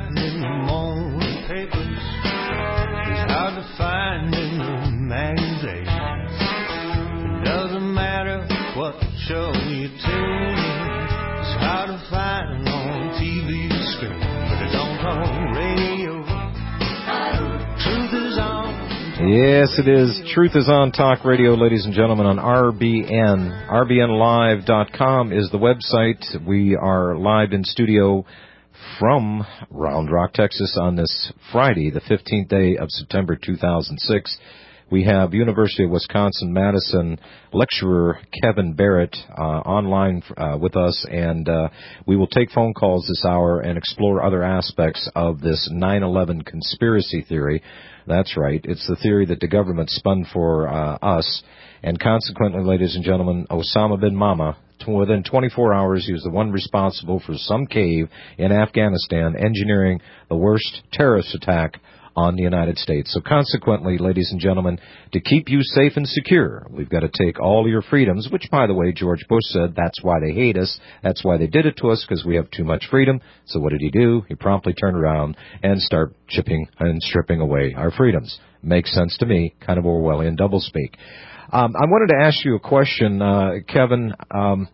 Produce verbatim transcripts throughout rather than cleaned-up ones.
find in the morning papers. It's hard to find in the magazines. It doesn't matter what show you tune in. It's hard to find on T V screen, but it's on radio. Truth is on. Yes, it is. Truth is on Talk Radio, ladies and gentlemen, on R B N. R B N live dot com is the website. We are live in studio from Round Rock, Texas on this Friday, the fifteenth day of September two thousand six. We have University of Wisconsin-Madison lecturer Kevin Barrett uh, online uh, with us, and uh, we will take phone calls this hour and explore other aspects of this nine eleven conspiracy theory. That's right. It's the theory that the government spun for uh, us, and consequently, ladies and gentlemen, Osama bin Mama, within twenty-four hours, he was the one responsible for some cave in Afghanistan engineering the worst terrorist attack on the United States. So consequently, ladies and gentlemen, to keep you safe and secure, we've got to take all your freedoms, which, by the way, George Bush said that's why they hate us. That's why they did it to us, because we have too much freedom. So what did he do? He promptly turned around and started chipping and stripping away our freedoms. Makes sense to me, kind of Orwellian doublespeak. Um, I wanted to ask you a question, uh, Kevin. Um,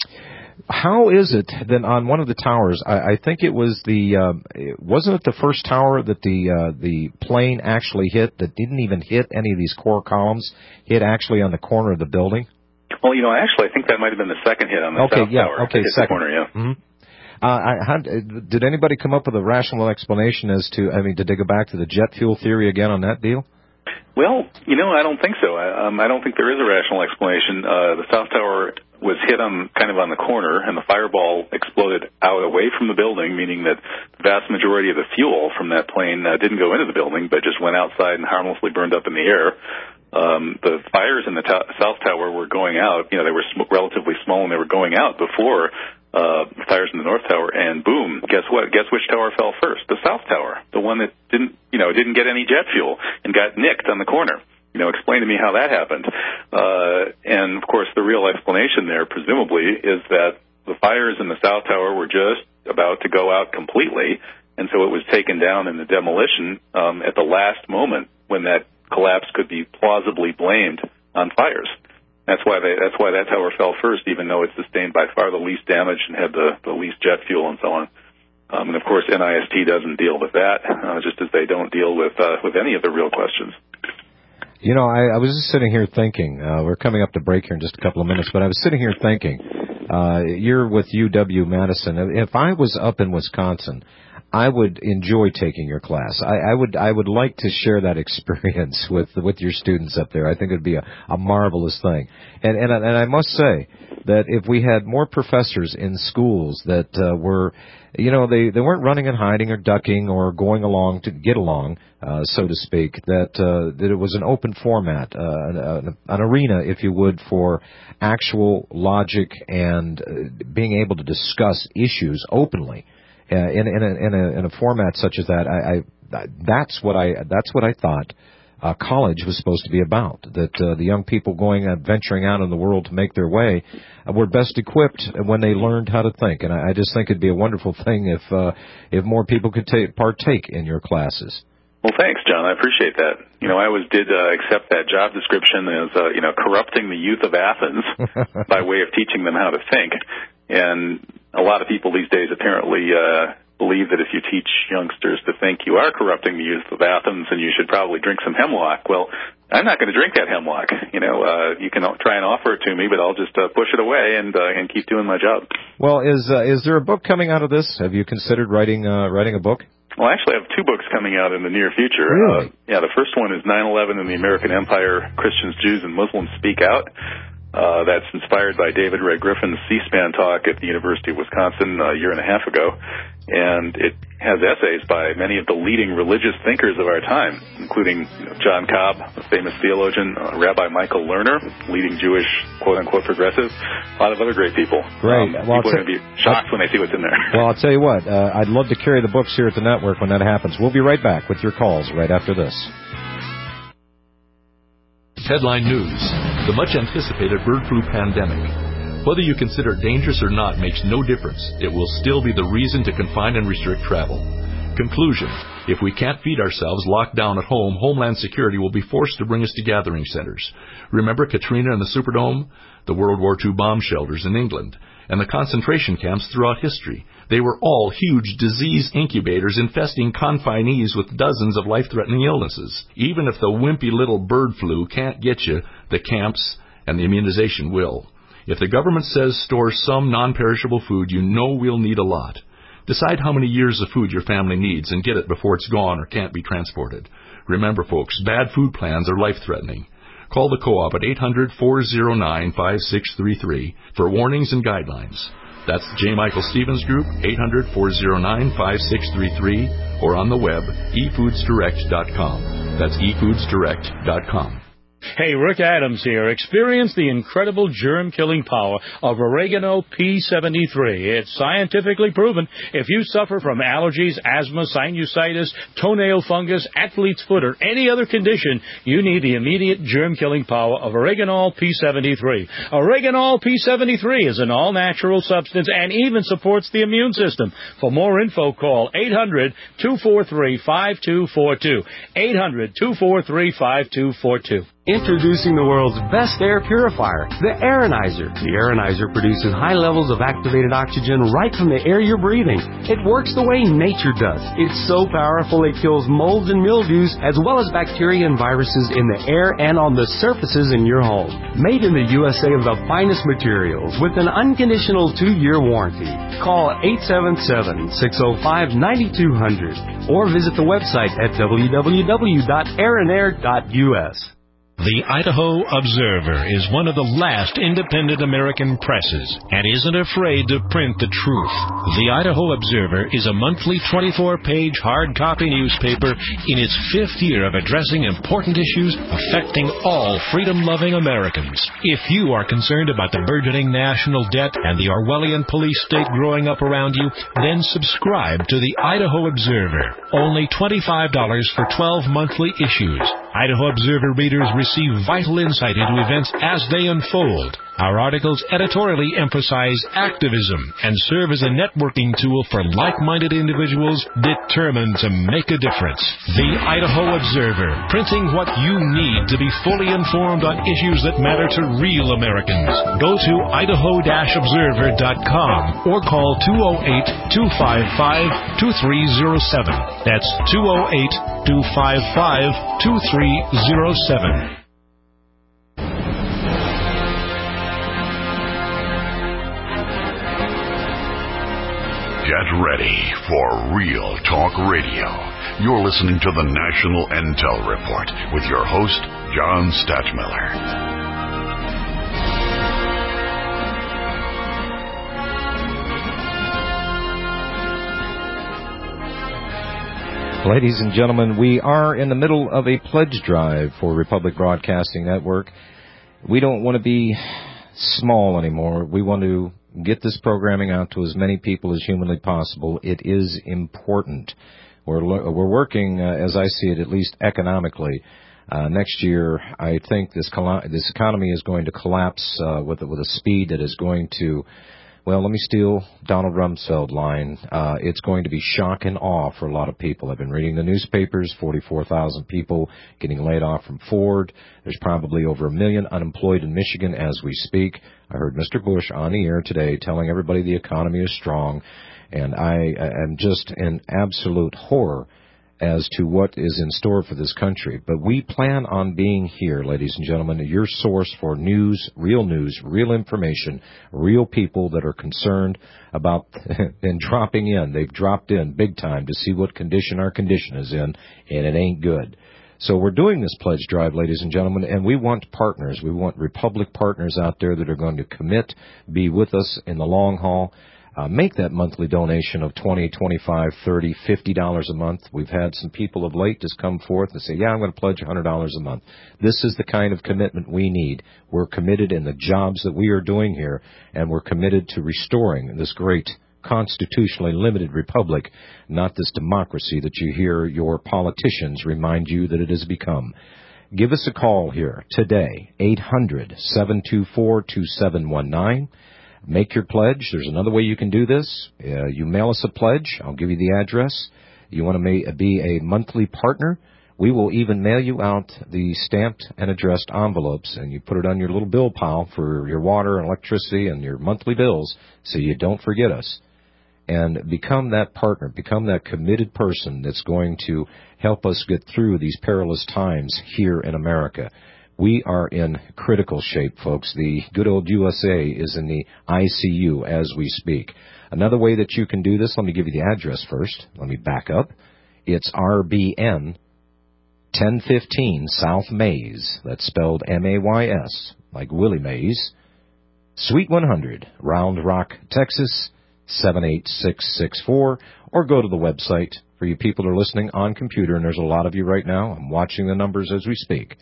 How is it that on one of the towers, I, I think it was the, um, wasn't it the first tower that the uh, the plane actually hit that didn't even hit any of these core columns, hit actually on the corner of the building? Well, you know, actually, I think that might have been the second hit on the okay, south yeah, tower. Okay, hit second. The corner, yeah. Mm-hmm. Uh, I, how, did anybody come up with a rational explanation as to, I mean, did they go back to the jet fuel theory again on that deal? Well, you know, I don't think so. I, um, I don't think there is a rational explanation. Uh, the South Tower was hit on kind of on the corner, and the fireball exploded out away from the building, meaning that the vast majority of the fuel from that plane uh, didn't go into the building, but just went outside and harmlessly burned up in the air. Um, the fires in the to- South Tower were going out. You know, they were sm- relatively small, and they were going out before uh, the fires in the North Tower. And boom, guess what? Guess which tower fell first? The South Tower, the one that didn't, you know, didn't get any jet fuel and got nicked on the corner. You know, explain to me how that happened. Uh, and, of course, the real explanation there, presumably, is that the fires in the South Tower were just about to go out completely, and so it was taken down in the demolition um, at the last moment when that collapse could be plausibly blamed on fires. That's why they, that's why that tower fell first, even though it sustained by far the least damage and had the, the least jet fuel and so on. Um, and, of course, N I S T doesn't deal with that, uh, just as they don't deal with uh, with any of the real questions. You know, I, I was just sitting here thinking, uh, we're coming up to break here in just a couple of minutes, but I was sitting here thinking, uh, you're with U W-Madison. If I was up in Wisconsin, I would enjoy taking your class. I, I would I would like to share that experience with with your students up there. I think it would be a, a marvelous thing. And, and and I must say that if we had more professors in schools that uh, were, you know, they, they weren't running and hiding or ducking or going along to get along, uh, so to speak, that uh, that it was an open format, uh, an, an arena, if you would, for actual logic and uh, being able to discuss issues openly. Uh, in, in, a, in, a, in a format such as that, I, I that's what I that's what I thought uh, college was supposed to be about. That uh, the young people going uh, venturing out in the world to make their way uh, were best equipped when they learned how to think. And I, I just think it'd be a wonderful thing if uh, if more people could ta- partake in your classes. Well, thanks, John. I appreciate that. You know, I always did uh, accept that job description as uh, you know, corrupting the youth of Athens by way of teaching them how to think. And a lot of people these days apparently uh, believe that if you teach youngsters to think, you are corrupting the youth of Athens, and you should probably drink some hemlock. Well, I'm not going to drink that hemlock. You know, uh, you can try and offer it to me, but I'll just uh, push it away and uh, and keep doing my job. Well, is uh, is there a book coming out of this? Have you considered writing uh, writing a book? Well, actually, I have two books coming out in the near future. Really? Uh, yeah, the first one is nine eleven in the American Empire, Christians, Jews, and Muslims Speak Out. Uh, that's inspired by David Ray Griffin's C-SPAN talk at the University of Wisconsin a year and a half ago. And it has essays by many of the leading religious thinkers of our time, including you know, John Cobb, a famous theologian, uh, Rabbi Michael Lerner, leading Jewish quote-unquote progressive, a lot of other great people. Great. Um, well, people are going to be shocked I'll, when they see what's in there. Well, I'll tell you what, uh, I'd love to carry the books here at the network when that happens. We'll be right back with your calls right after this. Headline News. The much-anticipated bird flu pandemic. Whether you consider it dangerous or not makes no difference. It will still be the reason to confine and restrict travel. conclusion, if we can't feed ourselves locked down at home, Homeland Security will be forced to bring us to gathering centers. Remember Katrina and the Superdome? The World War Two bomb shelters in England, and the concentration camps throughout history. They were all huge disease incubators infesting confinees with dozens of life-threatening illnesses. Even if the wimpy little bird flu can't get you, the camps and the immunization will. If the government says store some non-perishable food, you know we'll need a lot. Decide how many years of food your family needs and get it before it's gone or can't be transported. Remember, folks, bad food plans are life-threatening. Call the Co-op at eight hundred, four oh nine, five six three three for warnings and guidelines. That's J. Michael Stevens Group, eight hundred, four oh nine, five six three three, or on the web, e foods direct dot com. That's e foods direct dot com. Hey, Rick Adams here. Experience the incredible germ-killing power of Oregano P seventy-three. It's scientifically proven. If you suffer from allergies, asthma, sinusitis, toenail fungus, athlete's foot, or any other condition, you need the immediate germ-killing power of Oregano P seventy-three. Oregano P seventy-three is an all-natural substance and even supports the immune system. For more info, call eight hundred, two four three, five two four two. eight hundred, two four three, five two four two. Introducing the world's best air purifier, the Aeronizer. The Aeronizer produces high levels of activated oxygen right from the air you're breathing. It works the way nature does. It's so powerful it kills molds and mildews as well as bacteria and viruses in the air and on the surfaces in your home. Made in the U S A of the finest materials with an unconditional two-year warranty. Call eight seven seven, six oh five, nine two hundred or visit the website at w w w dot aeronair dot u s. The Idaho Observer is one of the last independent American presses and isn't afraid to print the truth. The Idaho Observer is a monthly twenty-four page hard copy newspaper in its fifth year of addressing important issues affecting all freedom-loving Americans. If you are concerned about the burgeoning national debt and the Orwellian police state growing up around you, then subscribe to the Idaho Observer. Only twenty-five dollars for twelve monthly issues. Idaho Observer readers receive vital insight into events as they unfold. Our articles editorially emphasize activism and serve as a networking tool for like-minded individuals determined to make a difference. The Idaho Observer, printing what you need to be fully informed on issues that matter to real Americans. Go to idaho dash observer dot com or call two oh eight, two five five, two three oh seven. That's two oh eight, two five five, two three oh seven. Get ready for Real Talk Radio. You're listening to the National Intel Report with your host, John Stachmiller. Ladies and gentlemen, we are in the middle of a pledge drive for Republic Broadcasting Network. We don't want to be small anymore. We want to get this programming out to as many people as humanly possible. It is important. We're we're working, uh, as I see it, at least economically. Uh, next year, I think this coll- this economy is going to collapse uh, with with a speed that is going to. Well, let me steal Donald Rumsfeld line. Uh, it's going to be shock and awe for a lot of people. I've been reading the newspapers, forty-four thousand people getting laid off from Ford. There's probably over a million unemployed in Michigan as we speak. I heard Mister Bush on the air today telling everybody the economy is strong, and I am just in absolute horror as to what is in store for this country. But we plan on being here, ladies and gentlemen, your source for news, real news, real information, real people that are concerned about and dropping in. They've dropped in big time to see what condition our condition is in, and it ain't good. So we're doing this pledge drive, ladies and gentlemen, and we want partners. We want Republic partners out there that are going to commit, be with us in the long haul. Uh, make that monthly donation of twenty dollars, twenty-five dollars, thirty dollars, fifty dollars a month. We've had some people of late just come forth and say, yeah, I'm going to pledge one hundred dollars a month. This is the kind of commitment we need. We're committed in the jobs that we are doing here, and we're committed to restoring this great constitutionally limited republic, not this democracy that you hear your politicians remind you that it has become. Give us a call here today, eight hundred, seven two four, two seven one nine. Make your pledge. There's another way you can do this. Uh, you mail us a pledge. I'll give you the address. You want to ma- be a monthly partner? We will even mail you out the stamped and addressed envelopes, and you put it on your little bill pile for your water and electricity and your monthly bills so you don't forget us. And become that partner, become that committed person that's going to help us get through these perilous times here in America. We are in critical shape, folks. The good old U S A is in the I C U as we speak. Another way that you can do this, let me give you the address first. Let me back up. It's R B N ten fifteen South Mays. That's spelled M A Y S, like Willie Mays. Suite one hundred, Round Rock, Texas, seven eight six six four. Or go to the website for you people who are listening on computer, and there's a lot of you right now. I'm watching the numbers as we speak.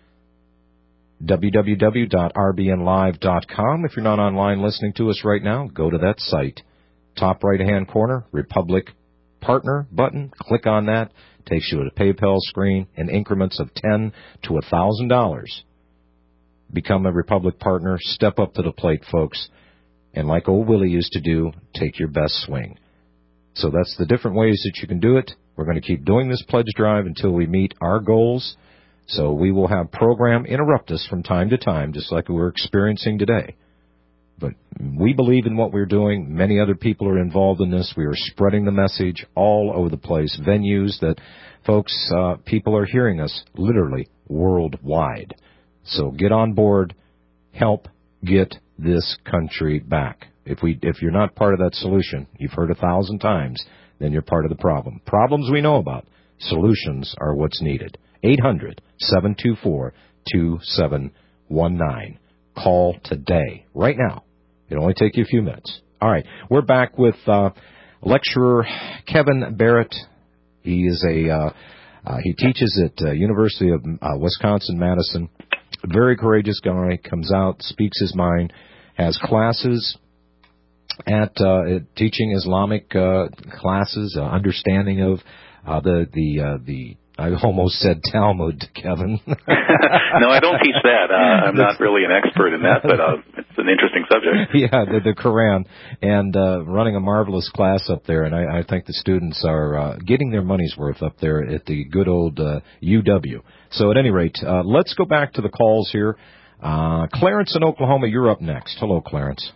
w w w dot r b n live dot com. If you're not online listening to us right now, go to that site. Top right-hand corner, Republic Partner button. Click on that. Takes you to a PayPal screen in increments of ten to one thousand dollars. Become a Republic Partner. Step up to the plate, folks. And like old Willie used to do, take your best swing. So that's the different ways that you can do it. We're going to keep doing this pledge drive until we meet our goals. So we will have program interrupt us from time to time, just like we're experiencing today. But we believe in what we're doing. Many other people are involved in this. We are spreading the message all over the place. Venues that, folks, uh, people are hearing us literally worldwide. So get on board. Help get this country back. If we, if you're not part of that solution, you've heard a thousand times, then you're part of the problem. Problems we know about. Solutions are what's needed. eight hundred, seven two four, two seven one nine. Call today, right now. It'll only take you a few minutes. All right, we're back with uh, lecturer Kevin Barrett. He is a uh, uh, he teaches at uh, University of uh, Wisconsin-Madison. Very courageous guy. Comes out, speaks his mind, has classes at, uh, at teaching Islamic uh, classes, uh, understanding of uh, the the uh, the. I almost said Talmud, Kevin. No, I don't teach that. Uh, I'm not really an expert in that, but uh, it's an interesting subject. Yeah, the, the Quran, and uh, running a marvelous class up there, and I, I think the students are uh, getting their money's worth up there at the good old uh, U W. So at any rate, uh, let's go back to the calls here. Uh, Clarence in Oklahoma, you're up next. Hello, Clarence.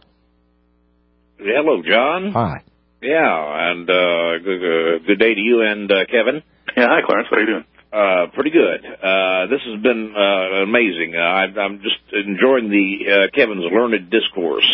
Hello, John. Hi. Yeah, and uh, good, good day to you and uh, Kevin. Yeah, hi, Clarence. How are you doing? Uh, pretty good. Uh, this has been uh, amazing. Uh, I, I'm just enjoying the uh, Kevin's learned discourse.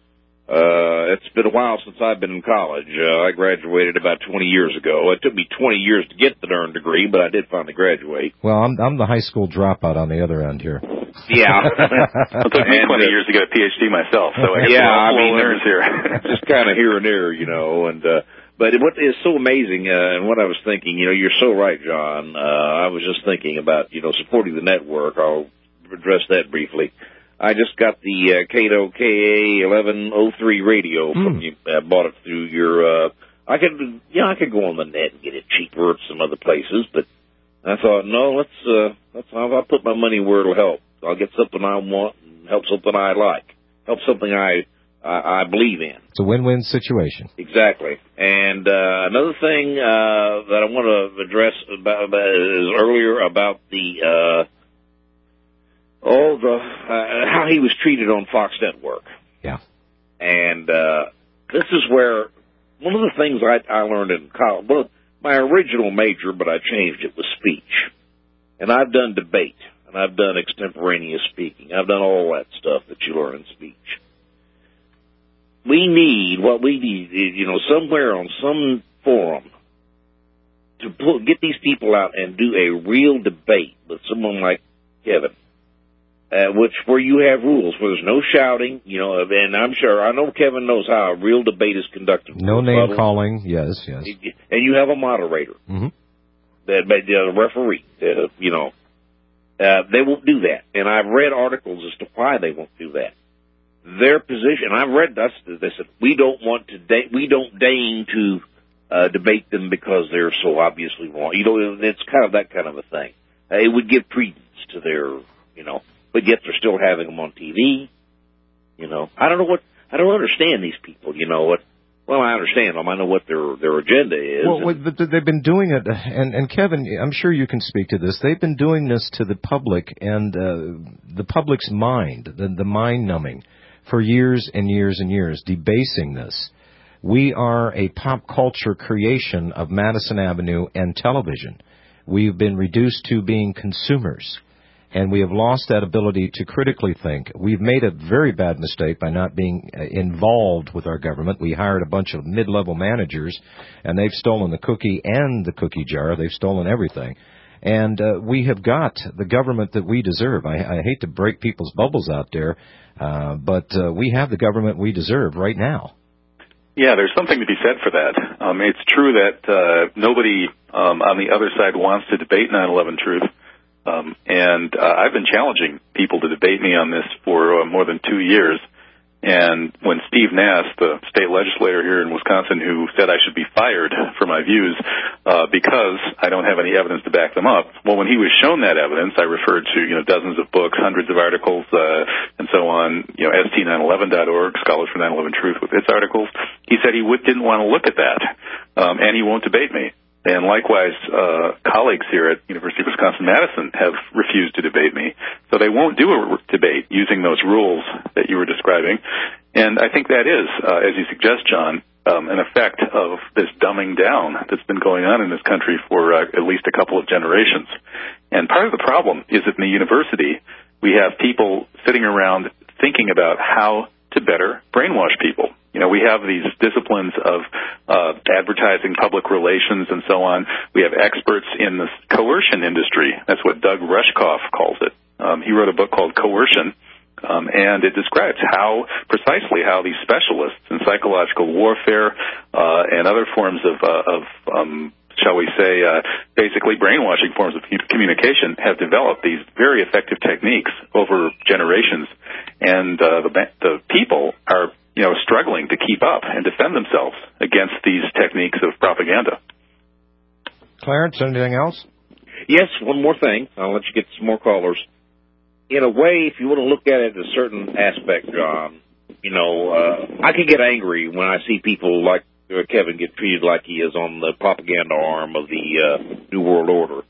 Uh, it's been a while since I've been in college. Uh, I graduated about twenty years ago. It took me twenty years to get the darn degree, but I did finally graduate. Well, I'm I'm the high school dropout on the other end here. Yeah. It took me and, twenty uh, years to get a P H D myself, so I guess yeah, we're all I mean, learners here. Just kind of here and there, you know, and uh, but what is so amazing, uh, and what I was thinking, you know, you're so right, John. Uh, I was just thinking about, you know, supporting the network. I'll address that briefly. I just got the uh, Cato K A eleven oh three radio from mm. you. I uh, bought it through your. Uh, I could, you know, I could go on the net and get it cheaper at some other places, but I thought, no, let's. Uh, let's. I'll put my money where it'll help. I'll get something I want and help something I like. Help something I I, I believe in. It's a win-win situation. Exactly. And uh, another thing uh, that I want to address about, about is earlier about the. Uh, Oh, the uh, how he was treated on Fox Network. Yeah. And uh, this is where one of the things I, I learned in college, well, my original major, but I changed it, was speech. And I've done debate, and I've done extemporaneous speaking. I've done all that stuff that you learn in speech. We need, what we need is, you know, somewhere on some forum to pull, get these people out and do a real debate with someone like Kevin. Uh, which where you have rules, where there's no shouting, you know, and I'm sure, I know Kevin knows how a real debate is conducted. No name level. calling, yes, yes. And you have a moderator, mm-hmm. that, the referee, uh, you know. Uh, they won't do that. And I've read articles as to why they won't do that. Their position, I've read this, they said, we don't want to, da- we don't deign to uh, debate them because they're so obviously wrong. You know, it's kind of that kind of a thing. Uh, it would give credence to their, you know, but yet they're still having them on T V. You know, I don't know what, I don't understand these people, you know, what, Well, I understand them. I know what their their agenda is. Well, and, but they've been doing it, and, and Kevin, I'm sure you can speak to this. They've been doing this to the public and uh, the public's mind, the, the mind numbing, for years and years and years, debasing this. We are a pop culture creation of Madison Avenue and television. We've been reduced to being consumers. And we have lost that ability to critically think. We've made a very bad mistake by not being involved with our government. We hired a bunch of mid-level managers, and they've stolen the cookie and the cookie jar. They've stolen everything. And uh, we have got the government that we deserve. I, I hate to break people's bubbles out there, uh, but uh, we have the government we deserve right now. Yeah, there's something to be said for that. Um, it's true that uh, nobody um, on the other side wants to debate nine eleven truth. Um, and uh, I've been challenging people to debate me on this for uh, more than two years. And when Steve Nass, the state legislator here in Wisconsin, who said I should be fired for my views uh, because I don't have any evidence to back them up, well, when he was shown that evidence, I referred to you know dozens of books, hundreds of articles, uh, and so on. You know, S T nine eleven dot org, Scholars for nine eleven Truth, with its articles. He said he would, didn't want to look at that, um, and he won't debate me. And likewise, uh, colleagues here at University of Wisconsin-Madison have refused to debate me. So they won't do a debate using those rules that you were describing. And I think that is, uh, as you suggest, John, um, an effect of this dumbing down that's been going on in this country for uh, at least a couple of generations. And part of the problem is that in the university, we have people sitting around thinking about how to better brainwash people. You know, we have these disciplines of uh, advertising, public relations, and so on. We have experts in the coercion industry. That's what Doug Rushkoff calls it. Um, he wrote a book called Coercion, um, and it describes how, precisely how these specialists in psychological warfare uh, and other forms of, uh, of um, shall we say, uh, basically brainwashing forms of communication have developed these very effective techniques over generations. And uh, the, the people are you know, struggling to keep up and defend themselves against these techniques of propaganda. Clarence, anything else? Yes, one more thing. I'll let you get some more callers. In a way, if you want to look at it in a certain aspect, John, you know, uh, I can get angry when I see people like uh, Kevin get treated like he is on the propaganda arm of the uh, New World Order.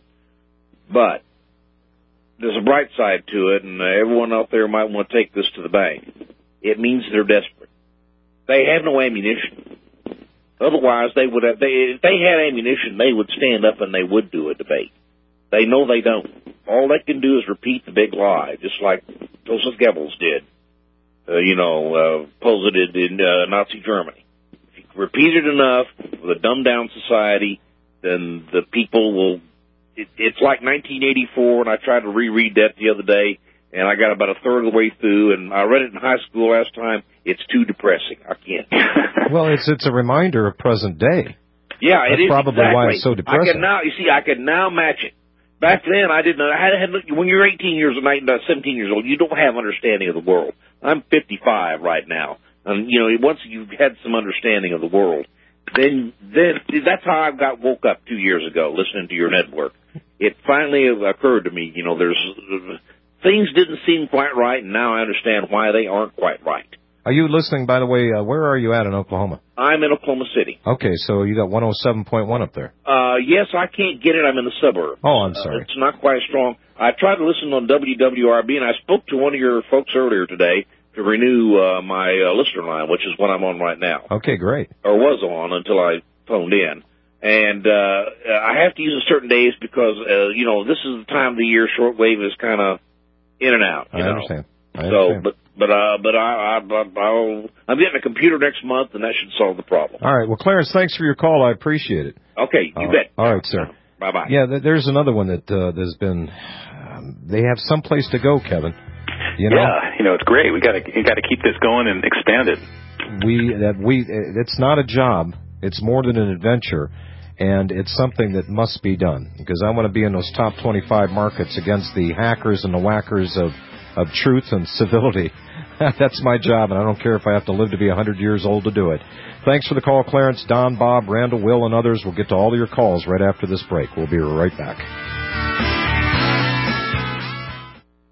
But there's a bright side to it, and uh, everyone out there might want to take this to the bank. It means they're desperate. They have no ammunition. Otherwise, they would have. They, if they had ammunition, they would stand up and they would do a debate. They know they don't. All they can do is repeat the big lie, just like Joseph Goebbels did. Uh, you know, uh, posited in uh, Nazi Germany. If you repeat it enough with a dumbed-down society, then the people will. It, it's like nineteen eighty-four, and I tried to reread that the other day. And I got about a third of the way through, and I read it in high school last time. It's too depressing. I can't. Well, it's it's a reminder of present day. Yeah, That's it is probably exactly. why it's so depressing. I can now, you see, I can now match it. Back then, I didn't. I had, had when you're eighteen years old, seventeen years old, you don't have understanding of the world. I'm fifty-five right now, and you know, once you've had some understanding of the world, then then that's how I got woke up two years ago, listening to your network. It finally occurred to me, you know, there's. Things didn't seem quite right, and now I understand why they aren't quite right. Are you listening, by the way, uh, where are you at in Oklahoma? I'm in Oklahoma City. Okay, so you got one oh seven point one up there. Uh, yes, I can't get it. I'm in the suburbs. Oh, I'm sorry. Uh, it's not quite strong. I tried to listen on W W R B, and I spoke to one of your folks earlier today to renew uh, my uh, listener line, which is what I'm on right now. Okay, great. Or was on until I phoned in. And uh, I have to use it certain days because, uh, you know, this is the time of the year shortwave is kind of in and out. You I know? understand. I so, understand. but but uh, but I, I I'll, I'm getting a computer next month, and that should solve the problem. All right. Well, Clarence, thanks for your call. I appreciate it. Okay, you uh, bet. All right, sir. Bye bye. Yeah, th- there's another one that uh, there's been. Um, they have some place to go, Kevin. You know? Yeah, you know it's great. We got to you got to keep this going and expand it. We that we it's not a job. It's more than an adventure. And it's something that must be done, because I want to be in those top twenty-five markets against the hackers and the whackers of, of truth and civility. That's my job, and I don't care if I have to live to be one hundred years old to do it. Thanks for the call, Clarence. Don, Bob, Randall, Will, and others. We'll get to all of your calls right after this break. We'll be right back.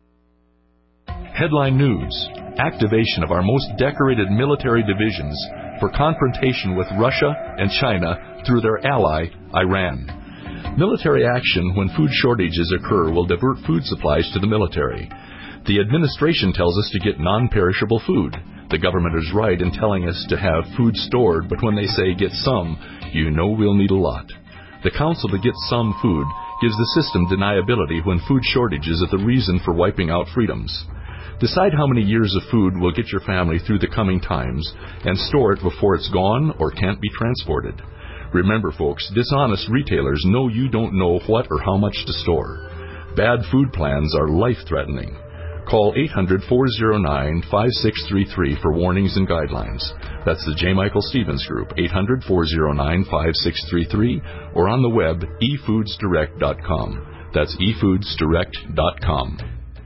Headline News. Activation of our most decorated military divisions for confrontation with Russia and China through their ally, Iran. Military action when food shortages occur will divert food supplies to the military. The administration tells us to get non-perishable food. The government is right in telling us to have food stored, but when they say get some, you know we'll need a lot. The counsel to get some food gives the system deniability when food shortages are the reason for wiping out freedoms. Decide how many years of food will get your family through the coming times and store it before it's gone or can't be transported. Remember, folks, dishonest retailers know you don't know what or how much to store. Bad food plans are life-threatening. Call eight hundred, four oh nine, five six three three for warnings and guidelines. That's the J. Michael Stevens Group, eight hundred, four oh nine, five six three three, or on the web, e foods direct dot com. That's e foods direct dot com.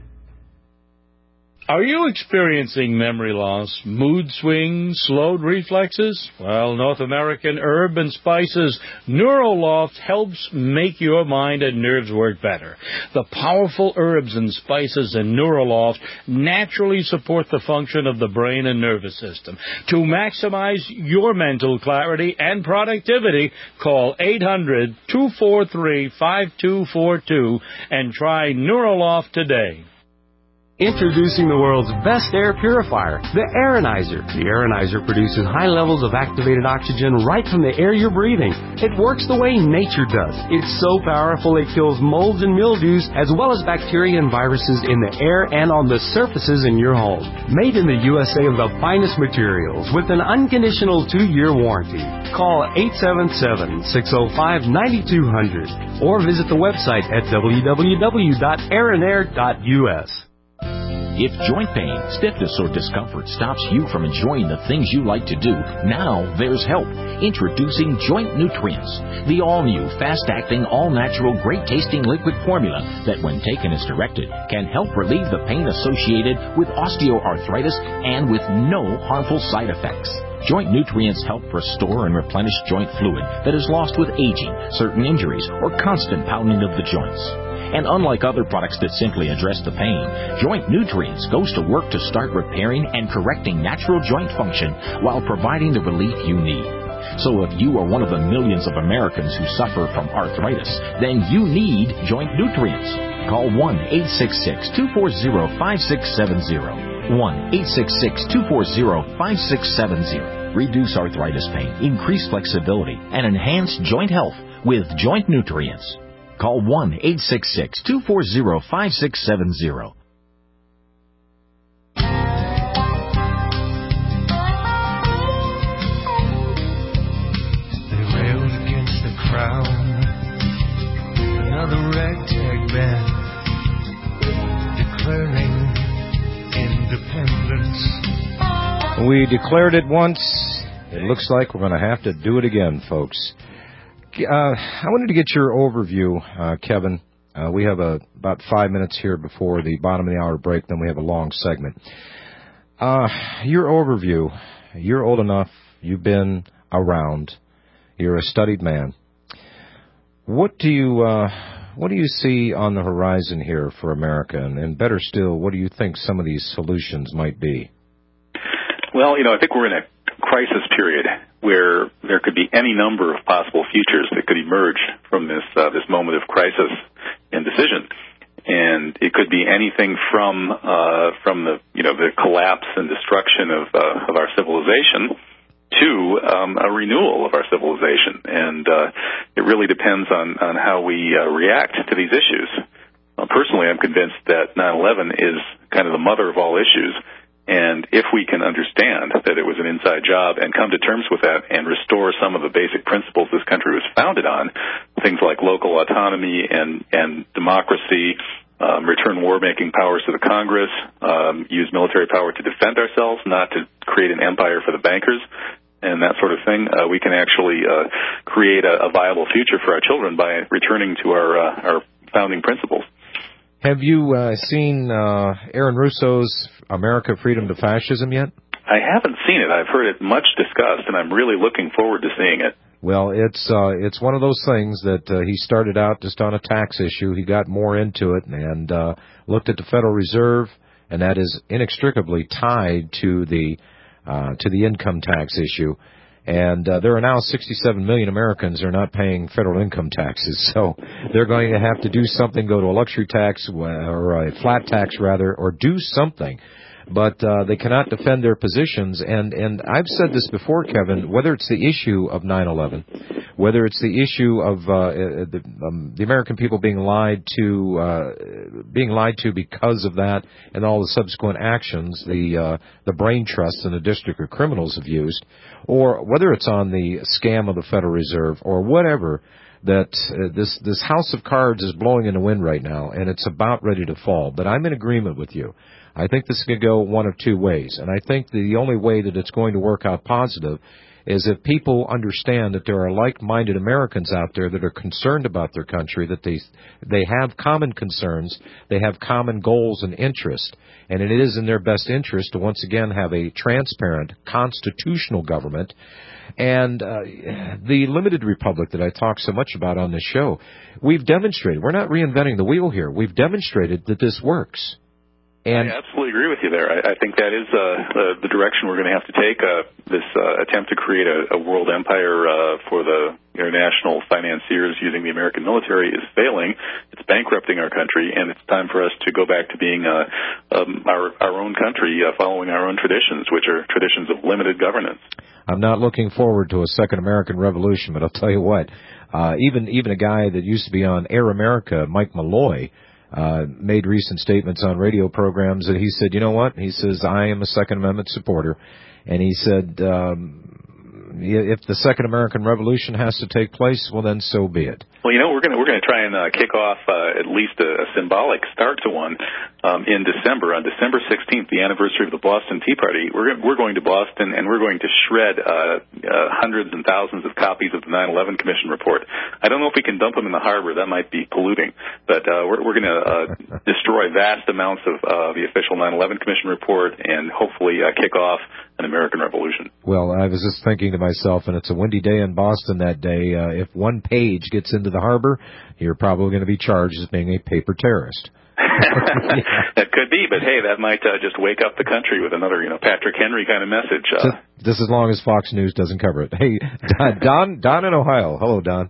Are you experiencing memory loss, mood swings, slowed reflexes? Well, North American Herb and Spices Neuroloft helps make your mind and nerves work better. The powerful herbs and spices in Neuroloft naturally support the function of the brain and nervous system. To maximize your mental clarity and productivity, call eight hundred, two four three, five two four two and try Neuroloft today. Introducing the world's best air purifier, the Aeronizer. The Aeronizer produces high levels of activated oxygen right from the air you're breathing. It works the way nature does. It's so powerful it kills molds and mildews as well as bacteria and viruses in the air and on the surfaces in your home. Made in the U S A of the finest materials with an unconditional two-year warranty. Call eight seven seven, six oh five, nine two zero zero or visit the website at w w w dot aeronair dot u s. If joint pain, stiffness, or discomfort stops you from enjoying the things you like to do, now there's help. Introducing Joint Nutrients, the all-new, fast-acting, all-natural, great-tasting liquid formula that, when taken as directed, can help relieve the pain associated with osteoarthritis and with no harmful side effects. Joint Nutrients help restore and replenish joint fluid that is lost with aging, certain injuries, or constant pounding of the joints. And unlike other products that simply address the pain, Joint Nutrients goes to work to start repairing and correcting natural joint function while providing the relief you need. So if you are one of the millions of Americans who suffer from arthritis, then you need Joint Nutrients. Call one eight six six, two four zero, five six seven zero. one eight six six, two four zero, five six seven zero. Reduce arthritis pain, increase flexibility, and enhance joint health with Joint Nutrients. Call one eight six six, two four zero, five six seven zero. They railed against the crown, another ragtag band, declaring independence. We declared it once. It looks like we're going to have to do it again, folks. Uh, I wanted to get your overview, uh, Kevin. Uh, we have a, about five minutes here before the bottom of the hour break, then we have a long segment. Uh, your overview, you're old enough, you've been around, you're a studied man. What do you uh, what do you see on the horizon here for America? And, and better still, what do you think some of these solutions might be? Well, you know, I think we're in a crisis period where there could be any number of possible futures that could emerge from this uh, this moment of crisis and decision, and it could be anything from uh, from the you know the collapse and destruction of uh, of our civilization to um, a renewal of our civilization, and uh, it really depends on on how we uh, react to these issues. Uh, personally, I'm convinced that nine eleven is kind of the mother of all issues. And if we can understand that it was an inside job and come to terms with that and restore some of the basic principles this country was founded on, things like local autonomy and, and democracy, um, return war-making powers to the Congress, um, use military power to defend ourselves, not to create an empire for the bankers, and that sort of thing, uh, we can actually uh, create a, a viable future for our children by returning to our, uh, our founding principles. Have you uh, seen uh, Aaron Russo's America, Freedom to Fascism yet? I haven't seen it. I've heard it much discussed, and I'm really looking forward to seeing it. Well, it's uh, it's one of those things that uh, he started out just on a tax issue. He got more into it and uh, looked at the Federal Reserve, and that is inextricably tied to the uh, to the income tax issue. And uh, there are now sixty-seven million Americans who are not paying federal income taxes. So they're going to have to do something, go to a luxury tax or a flat tax, rather, or do something. But uh, they cannot defend their positions. And, and I've said this before, Kevin, whether it's the issue of nine eleven, whether it's the issue of uh, the, um, the American people being lied to, uh, being lied to because of that and all the subsequent actions the uh, the brain trusts and the district of criminals have used, or whether it's on the scam of the Federal Reserve or whatever, that uh, this this house of cards is blowing in the wind right now, and it's about ready to fall. But I'm in agreement with you. I think this could go one of two ways, and I think the only way that it's going to work out positive is if people understand that there are like-minded Americans out there that are concerned about their country, that they they have common concerns, they have common goals and interests, and it is in their best interest to once again have a transparent, constitutional government. And uh, the limited republic that I talk so much about on this show, we've demonstrated, we're not reinventing the wheel here, we've demonstrated that this works. And I absolutely agree with you there. I, I think that is uh, uh, the direction we're going to have to take. Uh, this uh, attempt to create a, a world empire uh, for the international financiers using the American military is failing. It's bankrupting our country, and it's time for us to go back to being uh, um, our, our own country, uh, following our own traditions, which are traditions of limited governance. I'm not looking forward to a second American Revolution, but I'll tell you what, uh, even even a guy that used to be on Air America, Mike Malloy, Uh, made recent statements on radio programs that he said, you know what? He says, I am a Second Amendment supporter. And he said, um, if the Second American Revolution has to take place, well, then so be it. Well, you know, we're going to we're going to try and uh, kick off uh, at least a, a symbolic start to one um, in December. On December sixteenth, the anniversary of the Boston Tea Party, we're we're going to Boston and we're going to shred uh, uh, hundreds and thousands of copies of the nine eleven Commission report. I don't know if we can dump them in the harbor. That might be polluting. But uh, we're we're going to uh, destroy vast amounts of uh, the official nine eleven Commission report and hopefully uh, kick off an American Revolution. Well, I was just thinking to myself, and it's a windy day in Boston that day, uh, if one page gets into the harbor, you're probably going to be charged as being a paper terrorist. That could be, but hey, that might uh, just wake up the country with another, you know, Patrick Henry kind of message. Uh, just, just as long as Fox News doesn't cover it. Hey, Don, Don in Ohio. Hello, Don.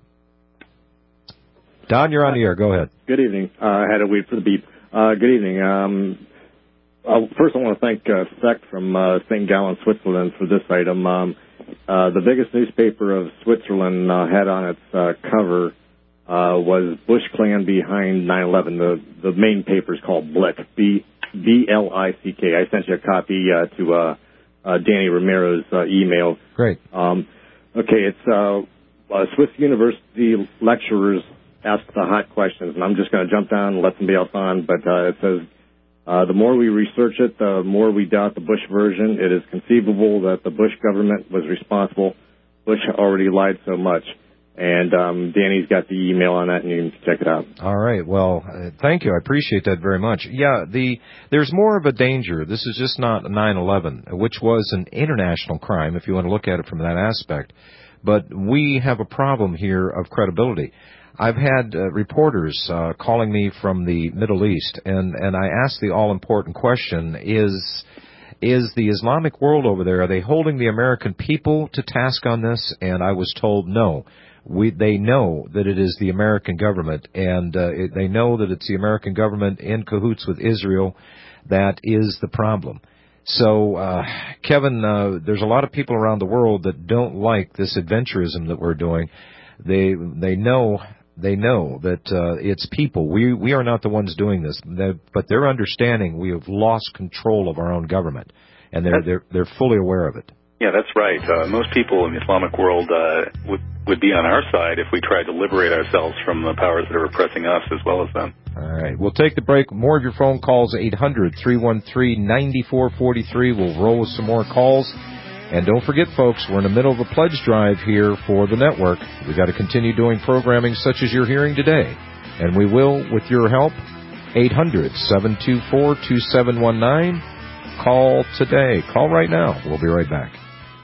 Don, you're on the air. Go ahead. Good evening. Uh, I had to wait for the beep. Uh, good evening. Um, uh, first, I want to thank uh, Speck from uh, Saint Gallen, Switzerland, for this item. Um, uh, the biggest newspaper of Switzerland uh, had on its uh, cover Uh, was Bush Clan behind nine eleven. The the main paper is called Blick, B B L I C K. I sent you a copy uh, to uh, uh, Danny Romero's uh, email. Great. Um, okay, it's uh, uh, Swiss University lecturers ask the hot questions, and I'm just going to jump down and let somebody else on. But uh, it says, uh, the more we research it, the more we doubt the Bush version. It is conceivable that the Bush government was responsible. Bush already lied so much. And um, Danny's got the email on that, and you can check it out. All right. Well, uh, thank you. I appreciate that very much. Yeah, the there's more of a danger. This is just not nine eleven, which was an international crime, if you want to look at it from that aspect. But we have a problem here of credibility. I've had uh, reporters uh, calling me from the Middle East, and, and I asked the all-important question, is... Is the Islamic world over there, are they holding the American people to task on this? And I was told no. We, they know that it is the American government, and uh, it, they know that it's the American government in cahoots with Israel that is the problem. So, uh, Kevin, uh, there's a lot of people around the world that don't like this adventurism that we're doing. They they know they know that uh, it's people. We we are not the ones doing this, but they're understanding we have lost control of our own government, and they're they're they're fully aware of it. Yeah, that's right. Uh, most people in the Islamic world uh, would would be on our side if we tried to liberate ourselves from the powers that are oppressing us as well as them. All right, we'll take the break. More of your phone calls, eight hundred, three one three, nine four four three. We'll roll with some more calls. And don't forget, folks, we're in the middle of a pledge drive here for the network. We've got to continue doing programming such as you're hearing today. And we will with your help. eight hundred, seven two four, two seven one nine. Call today. Call right now. We'll be right back.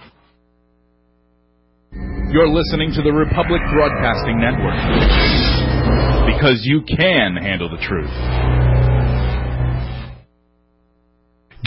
You're listening to the Republic Broadcasting Network. Because you can handle the truth.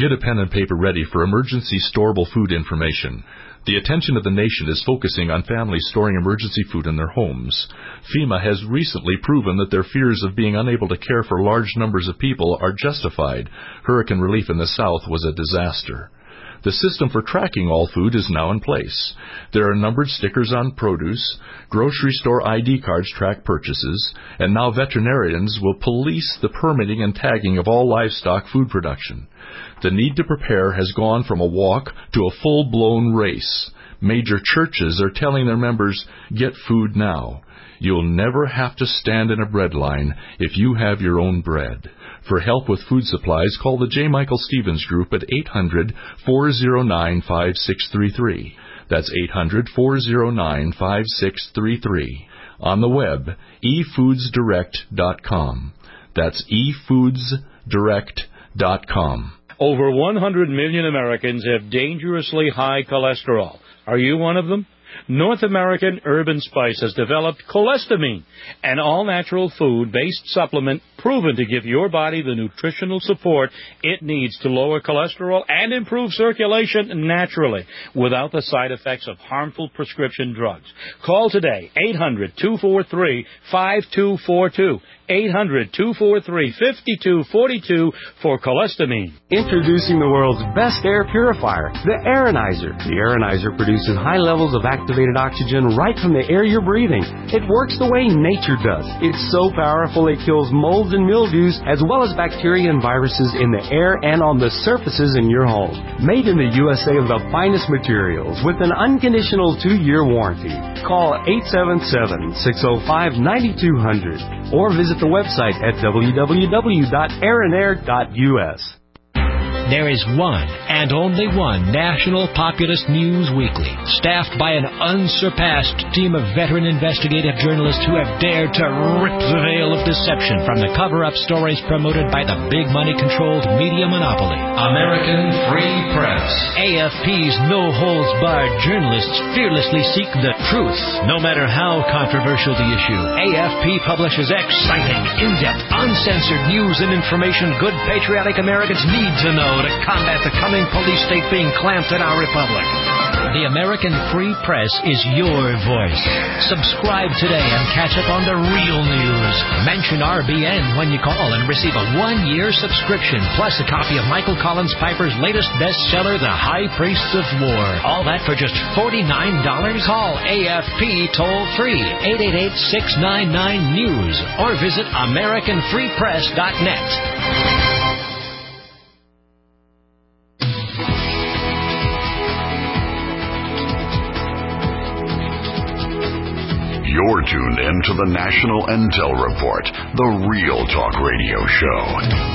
Get a pen and paper ready for emergency storable food information. The attention of the nation is focusing on families storing emergency food in their homes. FEMA has recently proven that their fears of being unable to care for large numbers of people are justified. Hurricane relief in the South was a disaster. The system for tracking all food is now in place. There are numbered stickers on produce, grocery store I D cards track purchases, and now veterinarians will police the permitting and tagging of all livestock food production. The need to prepare has gone from a walk to a full-blown race. Major churches are telling their members, get food now. You'll never have to stand in a bread line if you have your own bread. For help with food supplies, call the J. Michael Stevens Group at eight hundred, four oh nine, five six three three. That's eight hundred, four oh nine, five six three three. On the web, e foods direct dot com. That's e foods direct dot com. Over one hundred million Americans have dangerously high cholesterol. Are you one of them? North American Herb and Spice has developed Cholesterol, an all-natural food-based supplement proven to give your body the nutritional support it needs to lower cholesterol and improve circulation naturally without the side effects of harmful prescription drugs. Call today, eight hundred, two four three, five two four two, eight hundred, two four three, five two four two for Cholesterol. Introducing the world's best air purifier, the Aeronizer. The Aeronizer produces high levels of activated oxygen right from the air you're breathing. It works the way nature does. It's so powerful it kills molds and mildews as well as bacteria and viruses in the air and on the surfaces in your home. Made in the U S A of the finest materials with an unconditional two-year warranty. Call eight seven seven, six oh five, nine two zero zero or visit the website at w w w dot aeronair dot u s. There is one and only one National Populist News Weekly, staffed by an unsurpassed team of veteran investigative journalists who have dared to rip the veil of deception from the cover-up stories promoted by the big money-controlled media monopoly. American Free Press. A F P's no-holds-barred journalists fearlessly seek the truth, no matter how controversial the issue. A F P publishes exciting, in-depth, uncensored news and information good patriotic Americans need to know to combat the coming police state being clamped in our republic. The American Free Press is your voice. Subscribe today and catch up on the real news. Mention R B N when you call and receive a one-year subscription, plus a copy of Michael Collins Piper's latest bestseller, The High Priests of War. All that for just forty-nine dollars. Call A F P toll-free, eight eight eight, six nine nine, news, or visit american free press dot net. You're tuned in to the National Intel Report, the Real Talk Radio Show.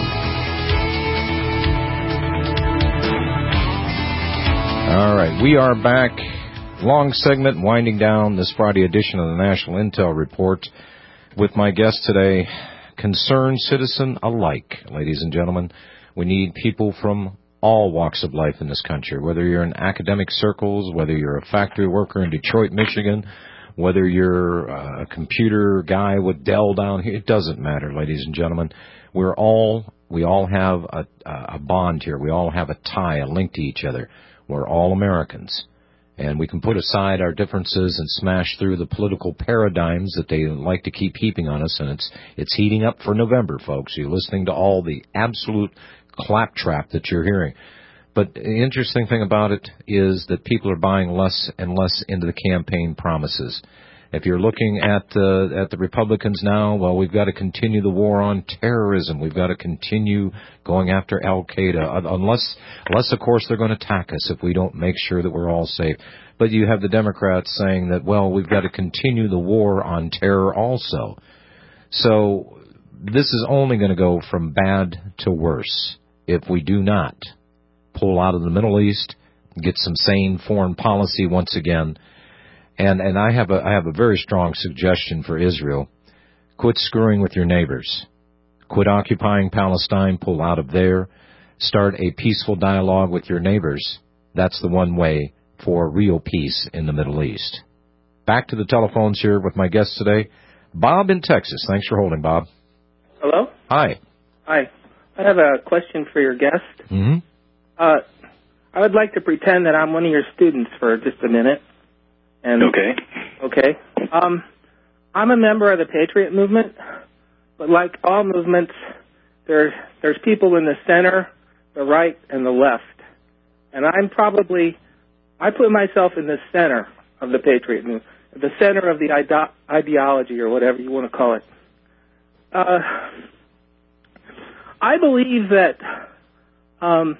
All right, we are back. Long segment winding down this Friday edition of the National Intel Report with my guest today, concerned citizen alike. Ladies and gentlemen, we need people from all walks of life in this country, whether you're in academic circles, whether you're a factory worker in Detroit, Michigan, whether you're a computer guy with Dell down here, it doesn't matter, ladies and gentlemen. We're all, we all have a, a bond here. We all have a tie, a link to each other. We're all Americans. And we can put aside our differences and smash through the political paradigms that they like to keep heaping on us. And it's, it's heating up for November, folks. You're listening to all the absolute claptrap that you're hearing. But the interesting thing about it is that people are buying less and less into the campaign promises. If you're looking at the, at the Republicans now, well, we've got to continue the war on terrorism. We've got to continue going after Al-Qaeda, unless, unless of course, they're going to attack us if we don't make sure that we're all safe. But you have the Democrats saying that, well, we've got to continue the war on terror also. So this is only going to go from bad to worse if we do not pull out of the Middle East, get some sane foreign policy once again. And and I have a I have a very strong suggestion for Israel. Quit screwing with your neighbors. Quit occupying Palestine, pull out of there. Start a peaceful dialogue with your neighbors. That's the one way for real peace in the Middle East. Back to the telephones here with my guest today, Bob in Texas. Thanks for holding, Bob. Hello? Hi. Hi. I have a question for your guest. Mm-hmm. Uh, I would like to pretend that I'm one of your students for just a minute. And, okay. Okay. Um, I'm a member of the Patriot movement, but like all movements, there's there's people in the center, the right, and the left. And I'm probably, I put myself in the center of the Patriot movement, the center of the ide- ideology or whatever you want to call it. Uh, I believe that um,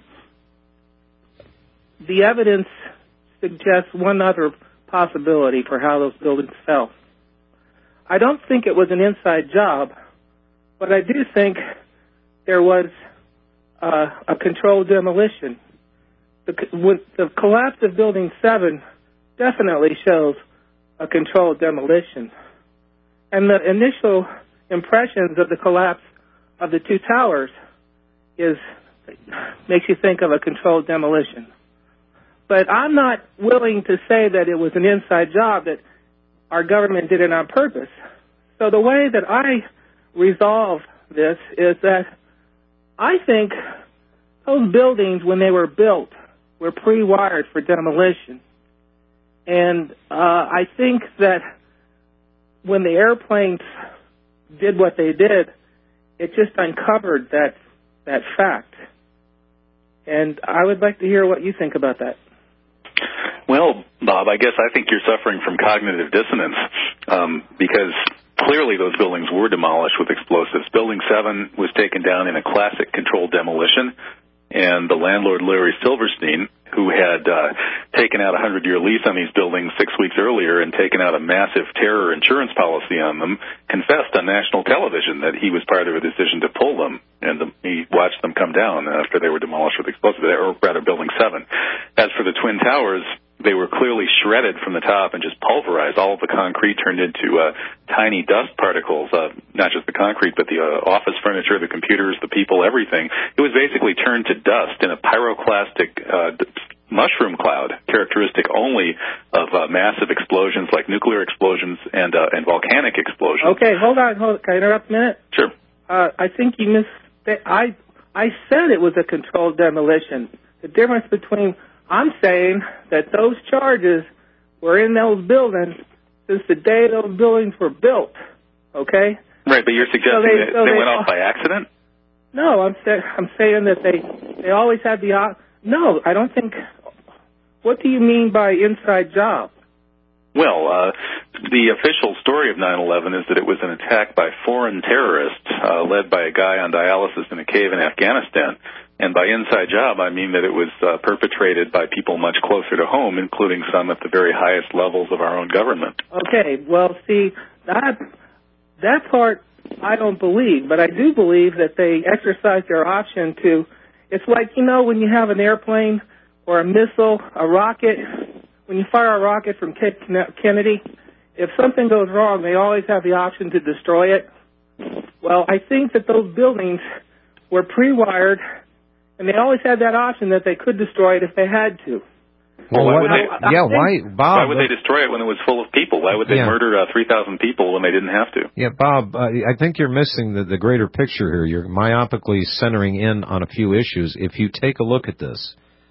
the evidence suggests one other possibility for how those buildings fell. I don't think it was an inside job, but I do think there was uh, a controlled demolition. The, with the collapse of Building seven definitely shows a controlled demolition. And the initial impressions of the collapse of the two towers is makes you think of a controlled demolition. But I'm not willing to say that it was an inside job, that our government did it on purpose. So the way that I resolve this is that I think those buildings, when they were built, were pre-wired for demolition. And uh, I think that when the airplanes did what they did, it just uncovered that that fact. And I would like to hear what you think about that. Well, Bob, I guess I think you're suffering from cognitive dissonance um, because clearly those buildings were demolished with explosives. Building seven was taken down in a classic controlled demolition, and the landlord, Larry Silverstein, who had uh, taken out a hundred-year lease on these buildings six weeks earlier and taken out a massive terror insurance policy on them, confessed on national television that he was part of a decision to pull them, and the, he watched them come down after they were demolished with explosives, or rather Building seven. As for the Twin Towers, they were clearly shredded from the top and just pulverized. All of the concrete turned into uh, tiny dust particles, uh, not just the concrete, but the uh, office furniture, the computers, the people, everything. It was basically turned to dust in a pyroclastic uh, mushroom cloud, characteristic only of uh, massive explosions like nuclear explosions and uh, and volcanic explosions. Okay, hold on. Hold on. Can I interrupt a minute? Sure. Uh, I think you missed. I, I said it was a controlled demolition. The difference between... I'm saying that those charges were in those buildings since the day those buildings were built, okay? Right, but you're suggesting so they, that so they, they went off by accident? No, I'm, say, I'm saying that they they always had the... op- No, I don't think... What do you mean by inside job? Well, uh, the official story of nine eleven is that it was an attack by foreign terrorists uh, led by a guy on dialysis in a cave in Afghanistan. And by inside job, I mean that it was uh, perpetrated by people much closer to home, including some at the very highest levels of our own government. Okay, well, see, that that part I don't believe, but I do believe that they exercised their option to... It's like, you know, when you have an airplane or a missile, a rocket, when you fire a rocket from Kennedy, if something goes wrong, they always have the option to destroy it. Well, I think that those buildings were pre-wired, and they always had that option that they could destroy it if they had to. Well, why what, would they, yeah, why, Bob? Why would they destroy it when it was full of people? Why would they yeah. murder uh, three thousand people when they didn't have to? Yeah, Bob, uh, I think you're missing the, the greater picture here. You're myopically centering in on a few issues. If you take a look at this,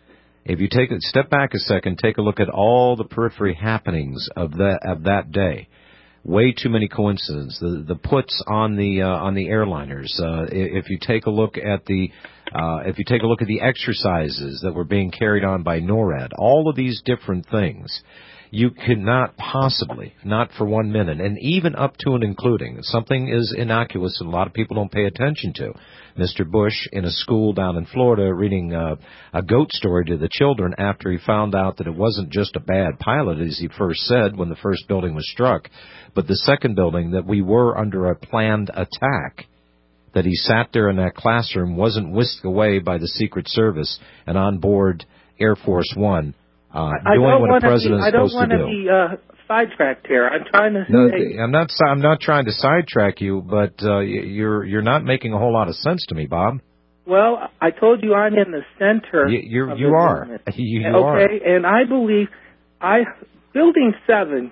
if you take a step back a second, take a look at all the periphery happenings of that of that day. Way too many coincidences. The the puts on the uh, on the airliners. Uh, if you take a look at the uh, if you take a look at the exercises that were being carried on by NORAD, all of these different things, you could not possibly, not for one minute, and even up to and including something is innocuous and a lot of people don't pay attention to. Mister Bush in a school down in Florida reading uh, a goat story to the children after he found out that it wasn't just a bad pilot, as he first said when the first building was struck, but the second building, that we were under a planned attack, that he sat there in that classroom, wasn't whisked away by the Secret Service and on board Air Force One, uh, doing what a president is supposed to do. I don't want to be uh, sidetracked here. I'm trying to no, say... I'm not. I'm not trying to sidetrack you, but uh, you're you're not making a whole lot of sense to me, Bob. Well, I told you I'm in the center. You you're, of you the are. movement. You, you okay, are. and I believe I Building Seven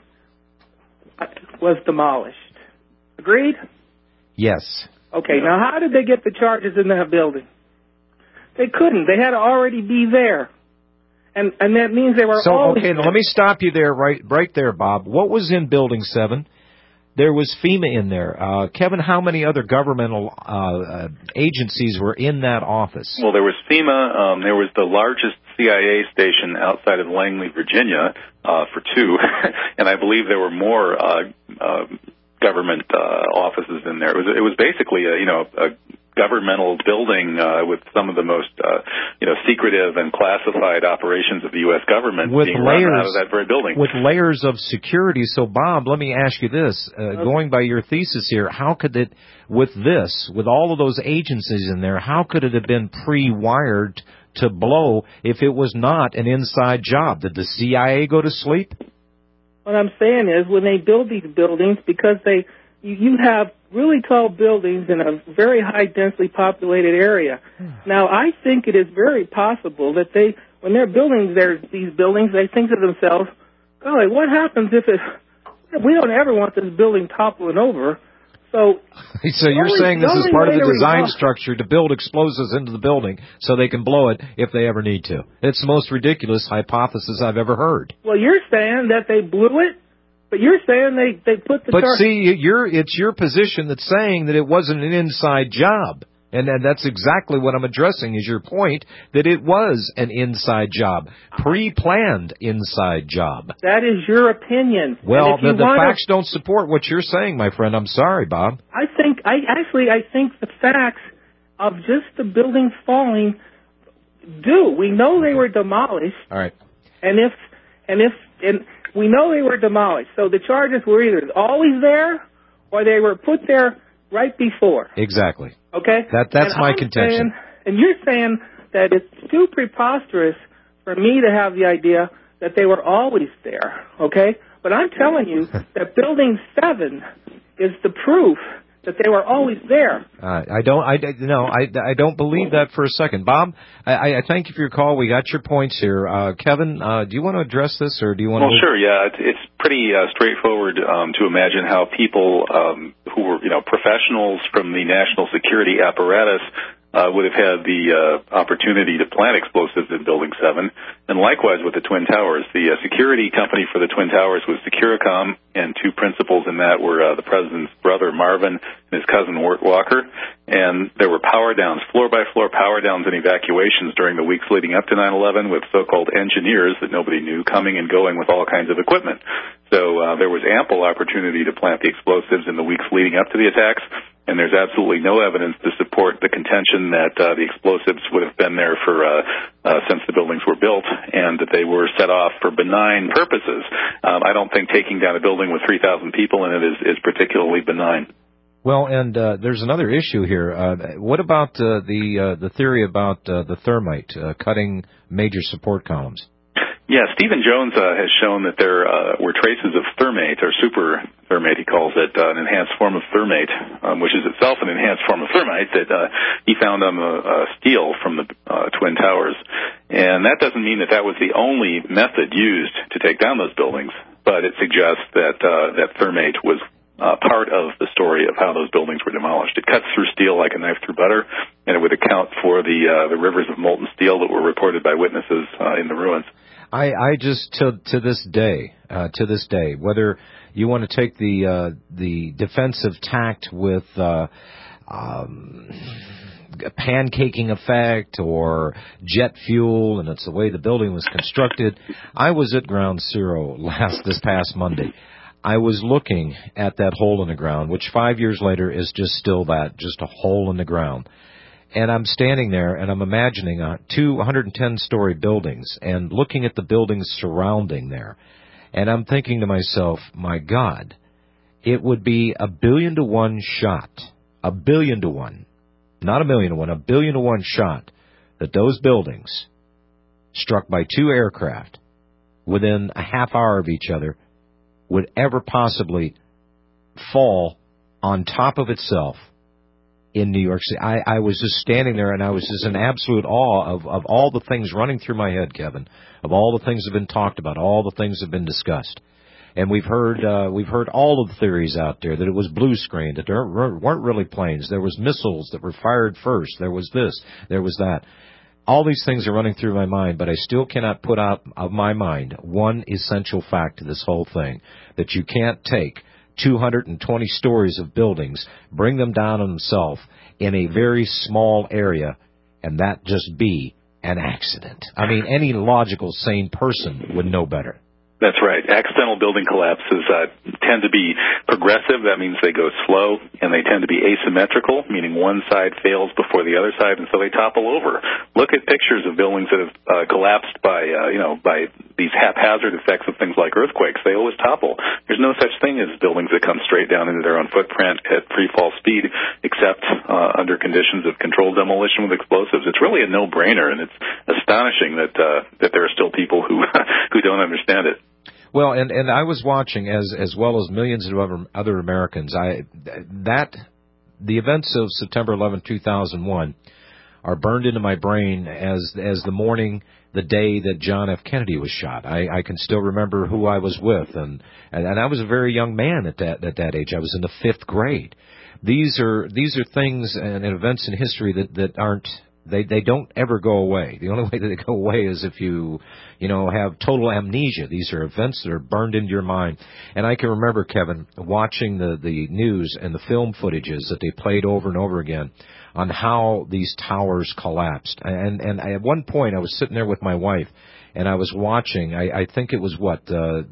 was demolished. Agreed? Yes. Okay. Now, how did they get the charges in that building? They couldn't. They had to already be there. And and that means they were so, always okay, there. let me stop you there, right, right there, Bob. What was in Building seven? There was FEMA in there. Uh, Kevin, how many other governmental uh, uh, agencies were in that office? Well, there was FEMA. Um, there was the largest C I A station outside of Langley, Virginia, uh, for two. And I believe there were more uh, uh, government uh, offices in there. It was, it was basically a, you know, a governmental building uh, with some of the most, uh, you know, secretive and classified operations of the U S government with being layers, run out of that very building. With layers of security. So, Bob, let me ask you this. Uh, okay. Going by your thesis here, how could it, with this, with all of those agencies in there, how could it have been pre-wired to blow if it was not an inside job? Did the C I A go to sleep? What I'm saying is when they build these buildings, because they you, you have really tall buildings in a very high densely populated area. Now, I think it is very possible that they, when they're building their, these buildings, they think to themselves, golly, what happens if it, we don't ever want this building toppling over. So, so you're only, saying this the is part of the design revolve- structure to build explosives into the building so they can blow it if they ever need to. It's the most ridiculous hypothesis I've ever heard. Well, you're saying that they blew it, but you're saying they, they put the... But tar- see, you're, it's your position that's saying that it wasn't an inside job. And, and that's exactly what I'm addressing, is your point that it was an inside job, pre-planned inside job. That is your opinion. Well, the, the wanna, facts don't support what you're saying, my friend. I'm sorry, Bob. I think, I actually, I think the facts of just the buildings falling do. We know they were demolished. All right. And if, and if, and we know they were demolished. So the charges were either always there or they were put there right before. Exactly. Okay? That That's and my I'm contention. Saying, and you're saying that it's too preposterous for me to have the idea that they were always there. Okay? But I'm telling you that Building seven is the proof that they were always there. Uh, I don't, I, no, I, I don't believe that for a second. Bob, I, I thank you for your call. We got your points here. Uh, Kevin, uh, do you want to address this, or do you want well, to... Well, sure, yeah. It's, it's pretty uh, straightforward um, to imagine how people um, who were, you know, professionals from the national security apparatus uh, would have had the uh, opportunity to plant explosives in Building seven. And likewise with the Twin Towers. The uh, security company for the Twin Towers was Securicom, and two principals in that were uh, the president's brother, Marvin, and his cousin, Wirt Walker. And there were power downs, floor-by-floor power downs and evacuations during the weeks leading up to nine eleven with so-called engineers that nobody knew coming and going with all kinds of equipment. So uh, there was ample opportunity to plant the explosives in the weeks leading up to the attacks. And there's absolutely no evidence to support the contention that uh, the explosives would have been there for uh, uh, since the buildings were built, and that they were set off for benign purposes. Um, I don't think taking down a building with three thousand people in it is, is particularly benign. Well, and uh, there's another issue here. Uh, what about uh, the uh, the theory about uh, the thermite uh, cutting major support columns? Yeah, Stephen Jones uh, has shown that there uh, were traces of thermate, or super thermate, he calls it, uh, an enhanced form of thermate, um, which is itself an enhanced form of thermite that uh, he found on the uh, steel from the uh, Twin Towers. And that doesn't mean that that was the only method used to take down those buildings, but it suggests that uh, that thermate was uh, part of the story of how those buildings were demolished. It cuts through steel like a knife through butter, and it would account for the uh, the rivers of molten steel that were reported by witnesses uh, in the ruins. I, I just to to this day, uh, to this day, whether you want to take the uh, the defensive tact with uh, um, a pancaking effect or jet fuel, and it's the way the building was constructed. I was at Ground Zero last this past Monday. I was looking at that hole in the ground, which five years later is just still that, just a hole in the ground. And I'm standing there, and I'm imagining uh, two one hundred ten story buildings and looking at the buildings surrounding there. And I'm thinking to myself, my God, it would be a billion to one shot, a billion to one, not a million to one, a billion to one shot that those buildings, struck by two aircraft within a half hour of each other, would ever possibly fall on top of itself in New York City. I, I was just standing there, and I was just in absolute awe of, of all the things running through my head, Kevin, of all the things that have been talked about, all the things that have been discussed. And we've heard uh, we've heard all of the theories out there, that it was blue screen, that there weren't really planes. There was missiles that were fired first. There was this. There was that. All these things are running through my mind, but I still cannot put out of my mind one essential fact to this whole thing, that you can't take two hundred twenty stories of buildings, bring them down on themselves in a very small area, and that just be an accident. I mean, any logical, sane person would know better. That's right. Accidental building collapses uh, tend to be progressive. That means they go slow, and they tend to be asymmetrical, meaning one side fails before the other side, and so they topple over. Look at pictures of buildings that have uh, collapsed by, uh, you know, by these haphazard effects of things like earthquakes. They always topple. There's no such thing as buildings that come straight down into their own footprint at free fall speed, except uh, under conditions of controlled demolition with explosives. It's really a no-brainer, and it's astonishing that uh, that there are still people who who don't understand it. Well, and, and I was watching, as as well as millions of other, other Americans, I that the events of September eleventh, two thousand one are burned into my brain as as the morning, the day that John F. Kennedy was shot. I, I can still remember who I was with, and, and and I was a very young man at that at that age. I was in the fifth grade. These are these are things and events in history that, that aren't. They they don't ever go away. The only way that they go away is if you, you know, have total amnesia. These are events that are burned into your mind. And I can remember, Kevin, watching the, the news and the film footages that they played over and over again on how these towers collapsed. And and at one point I was sitting there with my wife, and I was watching, I, I think it was what, uh,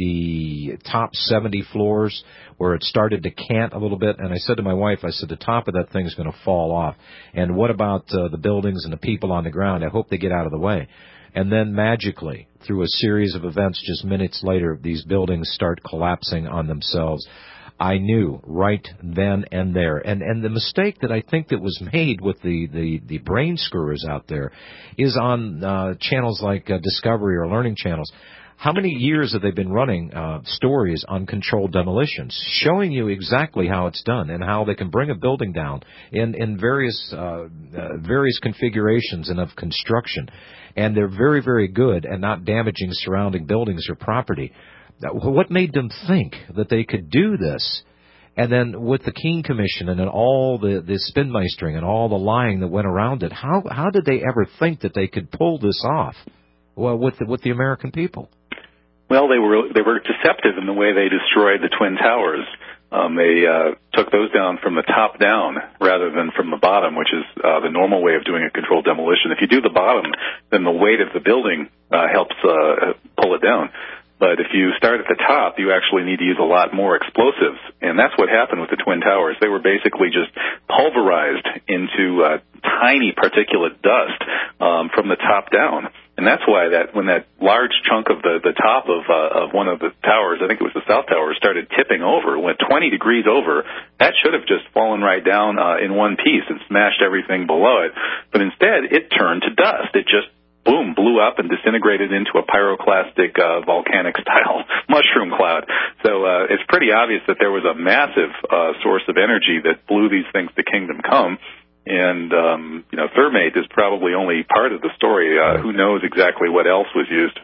the top seventy floors where it started to cant a little bit. And I said to my wife, I said, the top of that thing's going to fall off. And what about uh, the buildings and the people on the ground? I hope they get out of the way. And then magically, through a series of events just minutes later, these buildings start collapsing on themselves. I knew right then and there. And and the mistake that I think that was made with the, the, the brain screwers out there is on uh, channels like uh, Discovery or Learning Channels. How many years have they been running uh, stories on controlled demolitions, showing you exactly how it's done and how they can bring a building down in, in various uh, uh, various configurations and of construction. And they're very, very good at not damaging surrounding buildings or property. What made them think that they could do this? And then with the Keene Commission and then all the, the spinmeistering and all the lying that went around it, how how did they ever think that they could pull this off? Well, with the, with the American people. Well, they were they were deceptive in the way they destroyed the Twin Towers. Um, they uh, took those down from the top down rather than from the bottom, which is uh, the normal way of doing a controlled demolition. If you do the bottom, then the weight of the building uh, helps uh, pull it down. But if you start at the top, you actually need to use a lot more explosives. And that's what happened with the Twin Towers. They were basically just pulverized into uh, tiny particulate dust um, from the top down. And that's why that when that large chunk of the, the top of uh, of one of the towers, I think it was the South Tower, started tipping over, went twenty degrees over, that should have just fallen right down uh, in one piece and smashed everything below it. But instead, it turned to dust. It just boom, blew up and disintegrated into a pyroclastic uh, volcanic-style mushroom cloud. So uh, it's pretty obvious that there was a massive uh, source of energy that blew these things to kingdom come. And, um, you know, thermate is probably only part of the story. Uh, who knows exactly what else was used.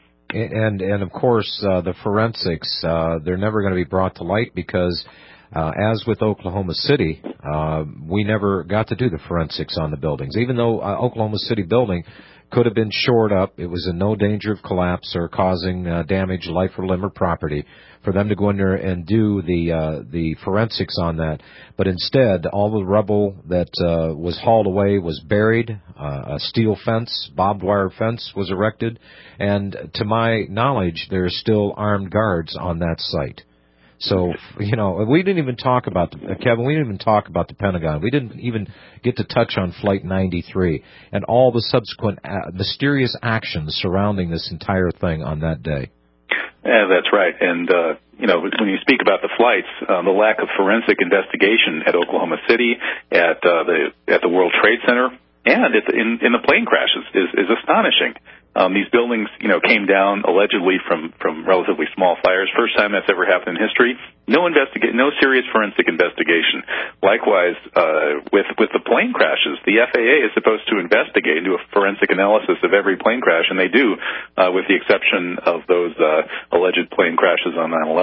And, and of course, uh, the forensics, uh, they're never going to be brought to light because, uh, as with Oklahoma City, uh, we never got to do the forensics on the buildings. Even though uh, Oklahoma City building could have been shored up, it was in no danger of collapse or causing uh, damage, life or limb or property, for them to go in there and do the uh, the forensics on that. But instead, all the rubble that uh, was hauled away was buried. Uh, a steel fence, barbed wire fence, was erected, and to my knowledge, there are still armed guards on that site. So, you know, we didn't even talk about, the, uh, Kevin, we didn't even talk about the Pentagon. We didn't even get to touch on Flight ninety-three and all the subsequent uh, mysterious actions surrounding this entire thing on that day. Yeah, that's right. And, uh, you know, when you speak about the flights, uh, the lack of forensic investigation at Oklahoma City, at uh, the at the World Trade Center, and at the, in, in the plane crashes is, is astonishing. Um, these buildings, you know, came down allegedly from, from relatively small fires. First time that's ever happened in history. No investiga- no serious forensic investigation. Likewise, uh, with, with the plane crashes, the F A A is supposed to investigate and do a forensic analysis of every plane crash, and they do, uh, with the exception of those, uh, alleged plane crashes on nine eleven.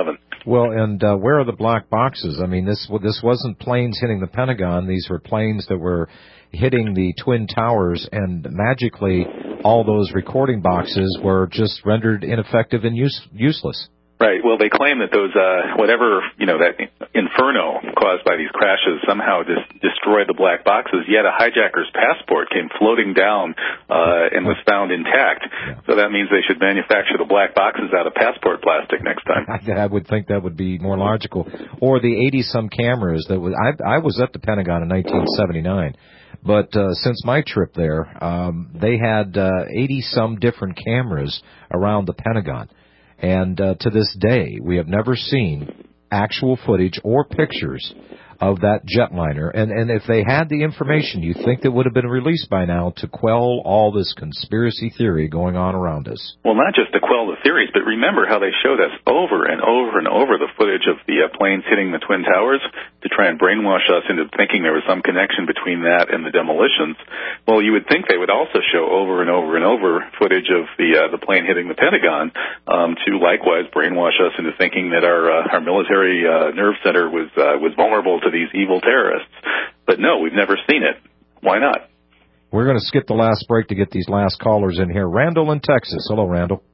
Well, and uh, where are the black boxes? I mean, this this wasn't planes hitting the Pentagon. These were planes that were hitting the Twin Towers, and magically all those recording boxes were just rendered ineffective and use, useless. Right. Well, they claim that those, uh, whatever, you know, that inferno caused by these crashes somehow just destroyed the black boxes, yet a hijacker's passport came floating down uh, and was found intact. So that means they should manufacture the black boxes out of passport plastic next time. I, I would think that would be more logical. Or the eighty-some cameras that was, I, I was at the Pentagon in nineteen seventy-nine. But uh, since my trip there, um, they had uh, eighty-some different cameras around the Pentagon. And uh, to this day, we have never seen actual footage or pictures of that jetliner. And, and if they had the information, you think that would have been released by now to quell all this conspiracy theory going on around us. Well, not just to quell the theories, but remember how they showed us over and over and over the footage of the uh, planes hitting the Twin Towers to try and brainwash us into thinking there was some connection between that and the demolitions. Well, you would think they would also show over and over and over footage of the uh, the plane hitting the Pentagon um, to likewise brainwash us into thinking that our uh, our military uh, nerve center was uh, was vulnerable to these evil terrorists. But no, we've never seen it. Why not? We're going to skip the last break to get these last callers in here. Randall in Texas. Hello, Randall.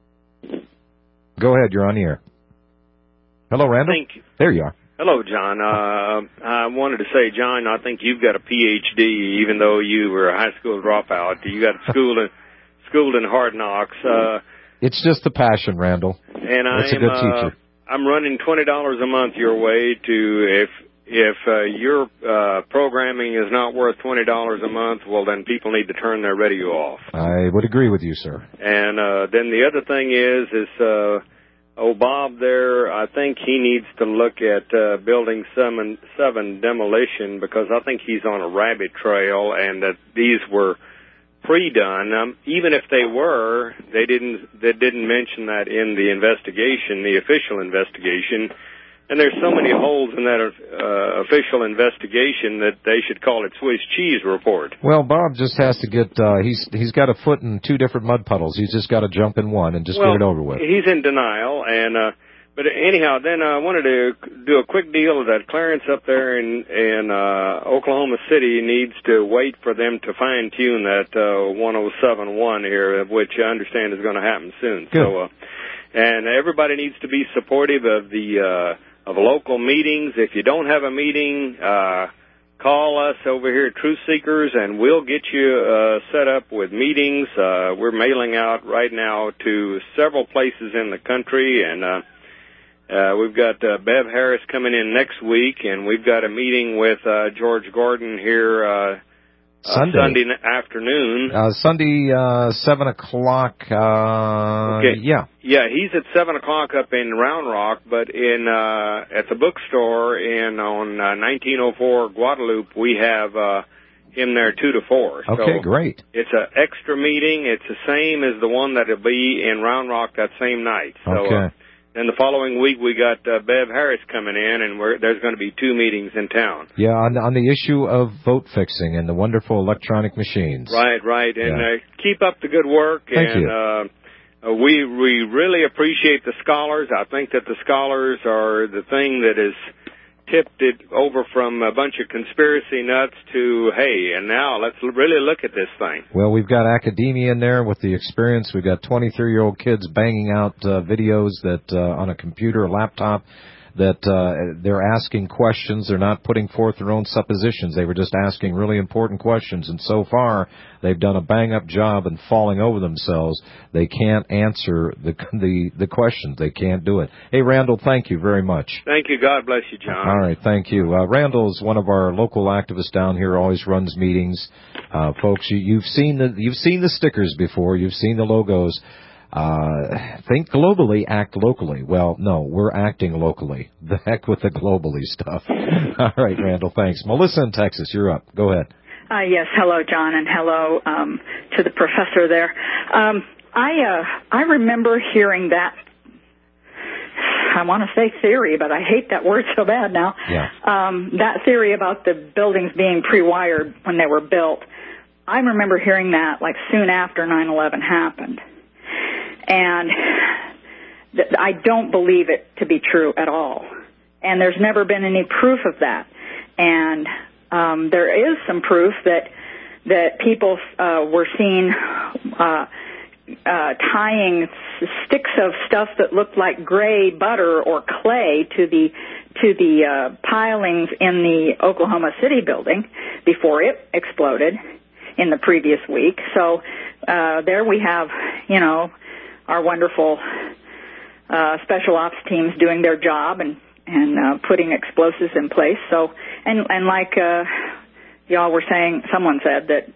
Go ahead. You're on the air. Hello, Randall. Thank you. There you are. Hello, John. Uh, I wanted to say, John, I think you've got a P H D, even though you were a high school dropout. You got schooled in, schooled in hard knocks. Uh, it's just the passion, Randall. And That's I'm, a good teacher. Uh, I'm running twenty dollars a month your way to, if if uh, your uh, programming is not worth twenty dollars a month, well, then people need to turn their radio off. I would agree with you, sir. And uh, then the other thing is, is... Uh, Oh, Bob there, I think he needs to look at uh, building seven, seven demolition because I think he's on a rabbit trail and that these were pre-done. Um, even if they were, they didn't they didn't mention that in the investigation, the official investigation. And there's so many holes in that uh, official investigation that they should call it Swiss cheese report. Well, Bob just has to get, uh, he's he's got a foot in two different mud puddles. He's just got to jump in one and just well, get it over with. He's in denial. and uh, But anyhow, then I wanted to do a quick deal that Clarence up there in, in uh, Oklahoma City needs to wait for them to fine-tune that uh, one oh seven point one here, which I understand is going to happen soon. Good. So, uh, and everybody needs to be supportive of the... Uh, of local meetings. If you don't have a meeting, uh, call us over here at Truth Seekers, and we'll get you uh, set up with meetings. Uh, we're mailing out right now to several places in the country, and uh, uh, we've got uh, Bev Harris coming in next week, and we've got a meeting with uh, George Gordon here uh, Sunday. Uh, Sunday afternoon. Uh, Sunday, uh, seven o'clock, uh, okay. yeah. Yeah, he's at seven o'clock up in Round Rock, but in, uh, at the bookstore in, on, uh, nineteen oh four Guadalupe, we have, uh, him there two to four. Okay, so great. It's an extra meeting. It's the same as the one that'll be in Round Rock that same night. So, okay. Uh, and the following week, we got uh, Bev Harris coming in, and we're, there's going to be two meetings in town. Yeah, on, on the issue of vote fixing and the wonderful electronic machines. Right, right. And yeah. uh, keep up the good work. Thank and, you. Uh, uh, we, we really appreciate the scholars. I think that the scholars are the thing that has tipped it over from a bunch of conspiracy nuts to, hey, and now let's really look at this thing. Well, we've got academia in there with the experience. We've got twenty-three-year-old kids banging out uh, videos that uh, on a computer or laptop that uh, they're asking questions. They're not putting forth their own suppositions. They were just asking really important questions. And so far, they've done a bang-up job in falling over themselves. They can't answer the the the questions. They can't do it. Hey, Randall, thank you very much. Thank you. God bless you, John. All right, thank you. Uh, Randall's one of our local activists down here. Always runs meetings. Uh, folks, you, you've seen the you've seen the stickers before. You've seen the logos. Uh, think globally, act locally. Well, no, we're acting locally. The heck with the globally stuff. All right, Randall, thanks. Melissa in Texas, you're up. Go ahead. Uh, yes, hello, John, and hello um, to the professor there. Um, I uh, I remember hearing that, I want to say theory, but I hate that word so bad now. Yeah. Um, that theory about the buildings being pre-wired when they were built. I remember hearing that like soon after nine eleven happened. And th- I don't believe it to be true at all. And there's never been any proof of that. And um, there is some proof that that people uh, were seen uh, uh, tying sticks of stuff that looked like gray butter or clay to the to the uh, pilings in the Oklahoma City building before it exploded in the previous week. So uh, there we have, you know, our wonderful uh, special ops teams doing their job and and uh, putting explosives in place. So, and, and like uh, y'all were saying, someone said that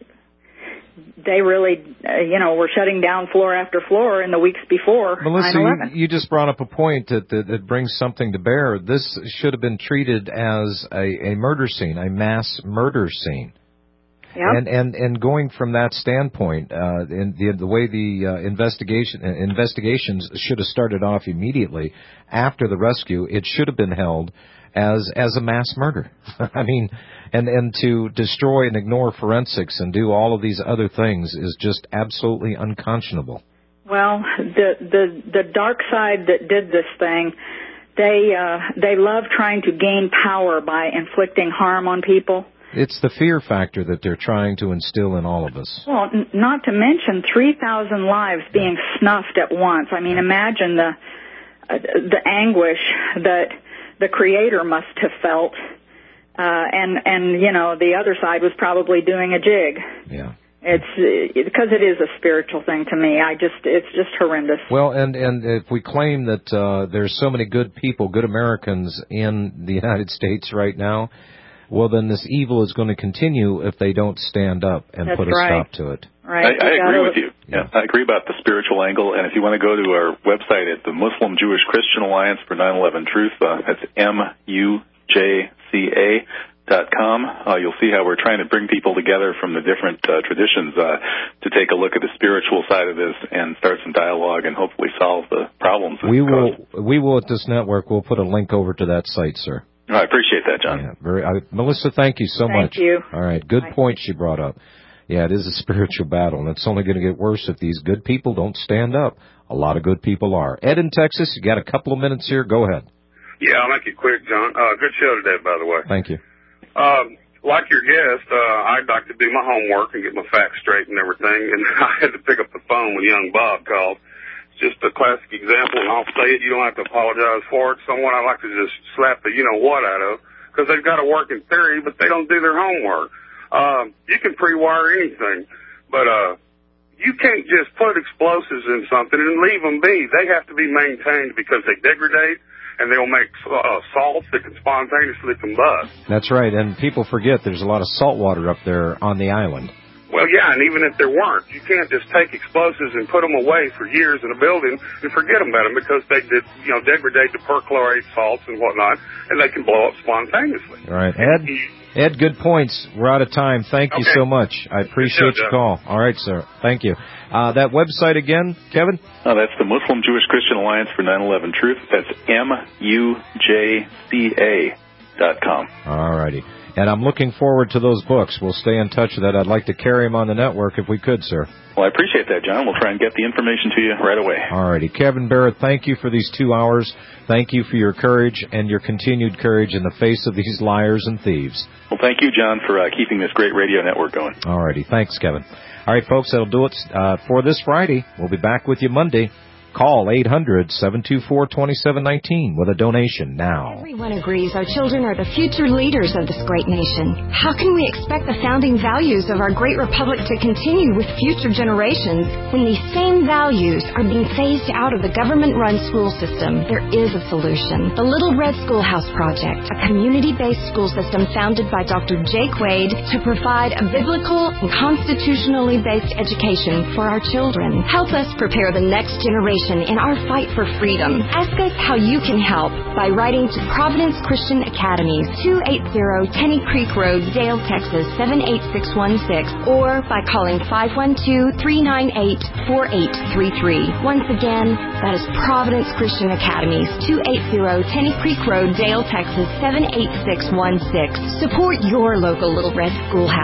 they really, uh, you know, were shutting down floor after floor in the weeks before Melissa, nine eleven. you, you just brought up a point that, that, that brings something to bear. This should have been treated as a, a murder scene, a mass murder scene. Yep. And, and and going from that standpoint, uh, in the the way the uh, investigation investigations should have started off immediately after the rescue, it should have been held as as a mass murder. I mean, and and to destroy and ignore forensics and do all of these other things is just absolutely unconscionable. Well, the the the dark side that did this thing, they uh, they love trying to gain power by inflicting harm on people. It's the fear factor that they're trying to instill in all of us. Well, n- not to mention three thousand lives being snuffed at once. I mean, imagine the uh, the anguish that the Creator must have felt, uh, and and you know the other side was probably doing a jig. Yeah. It's because it is a spiritual thing to me. I just it's just horrendous. Well, and and if we claim that uh, there's so many good people, good Americans in the United States right now, well, then this evil is going to continue if they don't stand up and That's put a right. stop to it. Right. I, I agree gotta, with you. Yeah. I agree about the spiritual angle. And if you want to go to our website at the Muslim Jewish Christian Alliance for nine eleven Truth, uh, that's M U J C A dot com. Uh, you'll see how we're trying to bring people together from the different uh, traditions uh, to take a look at the spiritual side of this and start some dialogue and hopefully solve the problems. We will, we will at this network, we'll put a link over to that site, sir. Oh, I appreciate that, John. Yeah, very, I, Melissa, thank you so Thank much. you. All right, good Bye. point she brought up. Yeah, it is a spiritual battle, and it's only going to get worse if these good people don't stand up. A lot of good people are. Ed in Texas, you got a couple of minutes here. Go ahead. Yeah, I'll make it quick, John. Uh, good show today, by the way. Thank you. Um, like your guest, uh, I'd like to do my homework and get my facts straight and everything, and I had to pick up the phone when young Bob called. It's just a classic example, and I'll say it. You don't have to apologize for it. Someone I like to just slap the you-know-what out of, because they've got to work in theory, but they don't do their homework. Um, you can pre-wire anything, but uh, you can't just put explosives in something and leave them be. They have to be maintained because they degrade, and they'll make uh, salts that can spontaneously combust. That's right, and people forget there's a lot of salt water up there on the island. Well, yeah, and even if there weren't, you can't just take explosives and put them away for years in a building and forget about them because they did, you know, degrade to perchlorate salts and whatnot, and they can blow up spontaneously. All right, Ed. Ed, good points. We're out of time. Thank you okay. so much. I appreciate your call. All right, sir. Thank you. Uh, that website again, Kevin? Oh, that's the Muslim Jewish Christian Alliance for nine eleven Truth. That's M U J C A dot com. All righty. And I'm looking forward to those books. We'll stay in touch with that. I'd like to carry them on the network if we could, sir. Well, I appreciate that, John. We'll try and get the information to you right away. All righty. Kevin Barrett, thank you for these two hours. Thank you for your courage and your continued courage in the face of these liars and thieves. Well, thank you, John, for uh, keeping this great radio network going. All righty. Thanks, Kevin. All right, folks, that'll do it uh, for this Friday. We'll be back with you Monday. Call eight hundred, seven two four, two seven one nine with a donation now. Everyone agrees our children are the future leaders of this great nation. How can we expect the founding values of our great republic to continue with future generations when these same values are being phased out of the government-run school system? There is a solution. The Little Red Schoolhouse Project, a community-based school system founded by Doctor Jake Wade to provide a biblical and constitutionally based education for our children. Help us prepare the next generation in our fight for freedom. Ask us how you can help by writing to Providence Christian Academy, two eighty Tenny Creek Road, Dale, Texas, seven eight six one six, or by calling five one two, three nine eight, four eight three three. Once again, that is Providence Christian Academy, two eighty Tenny Creek Road, Dale, Texas, seven eight six one six. Support your local Little Red Schoolhouse.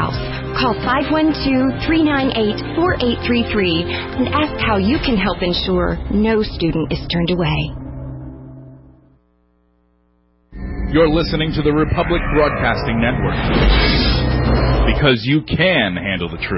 Call five one two, three nine eight, four eight three three and ask how you can help ensure no student is turned away. You're listening to the Republic Broadcasting Network. Because you can handle the truth.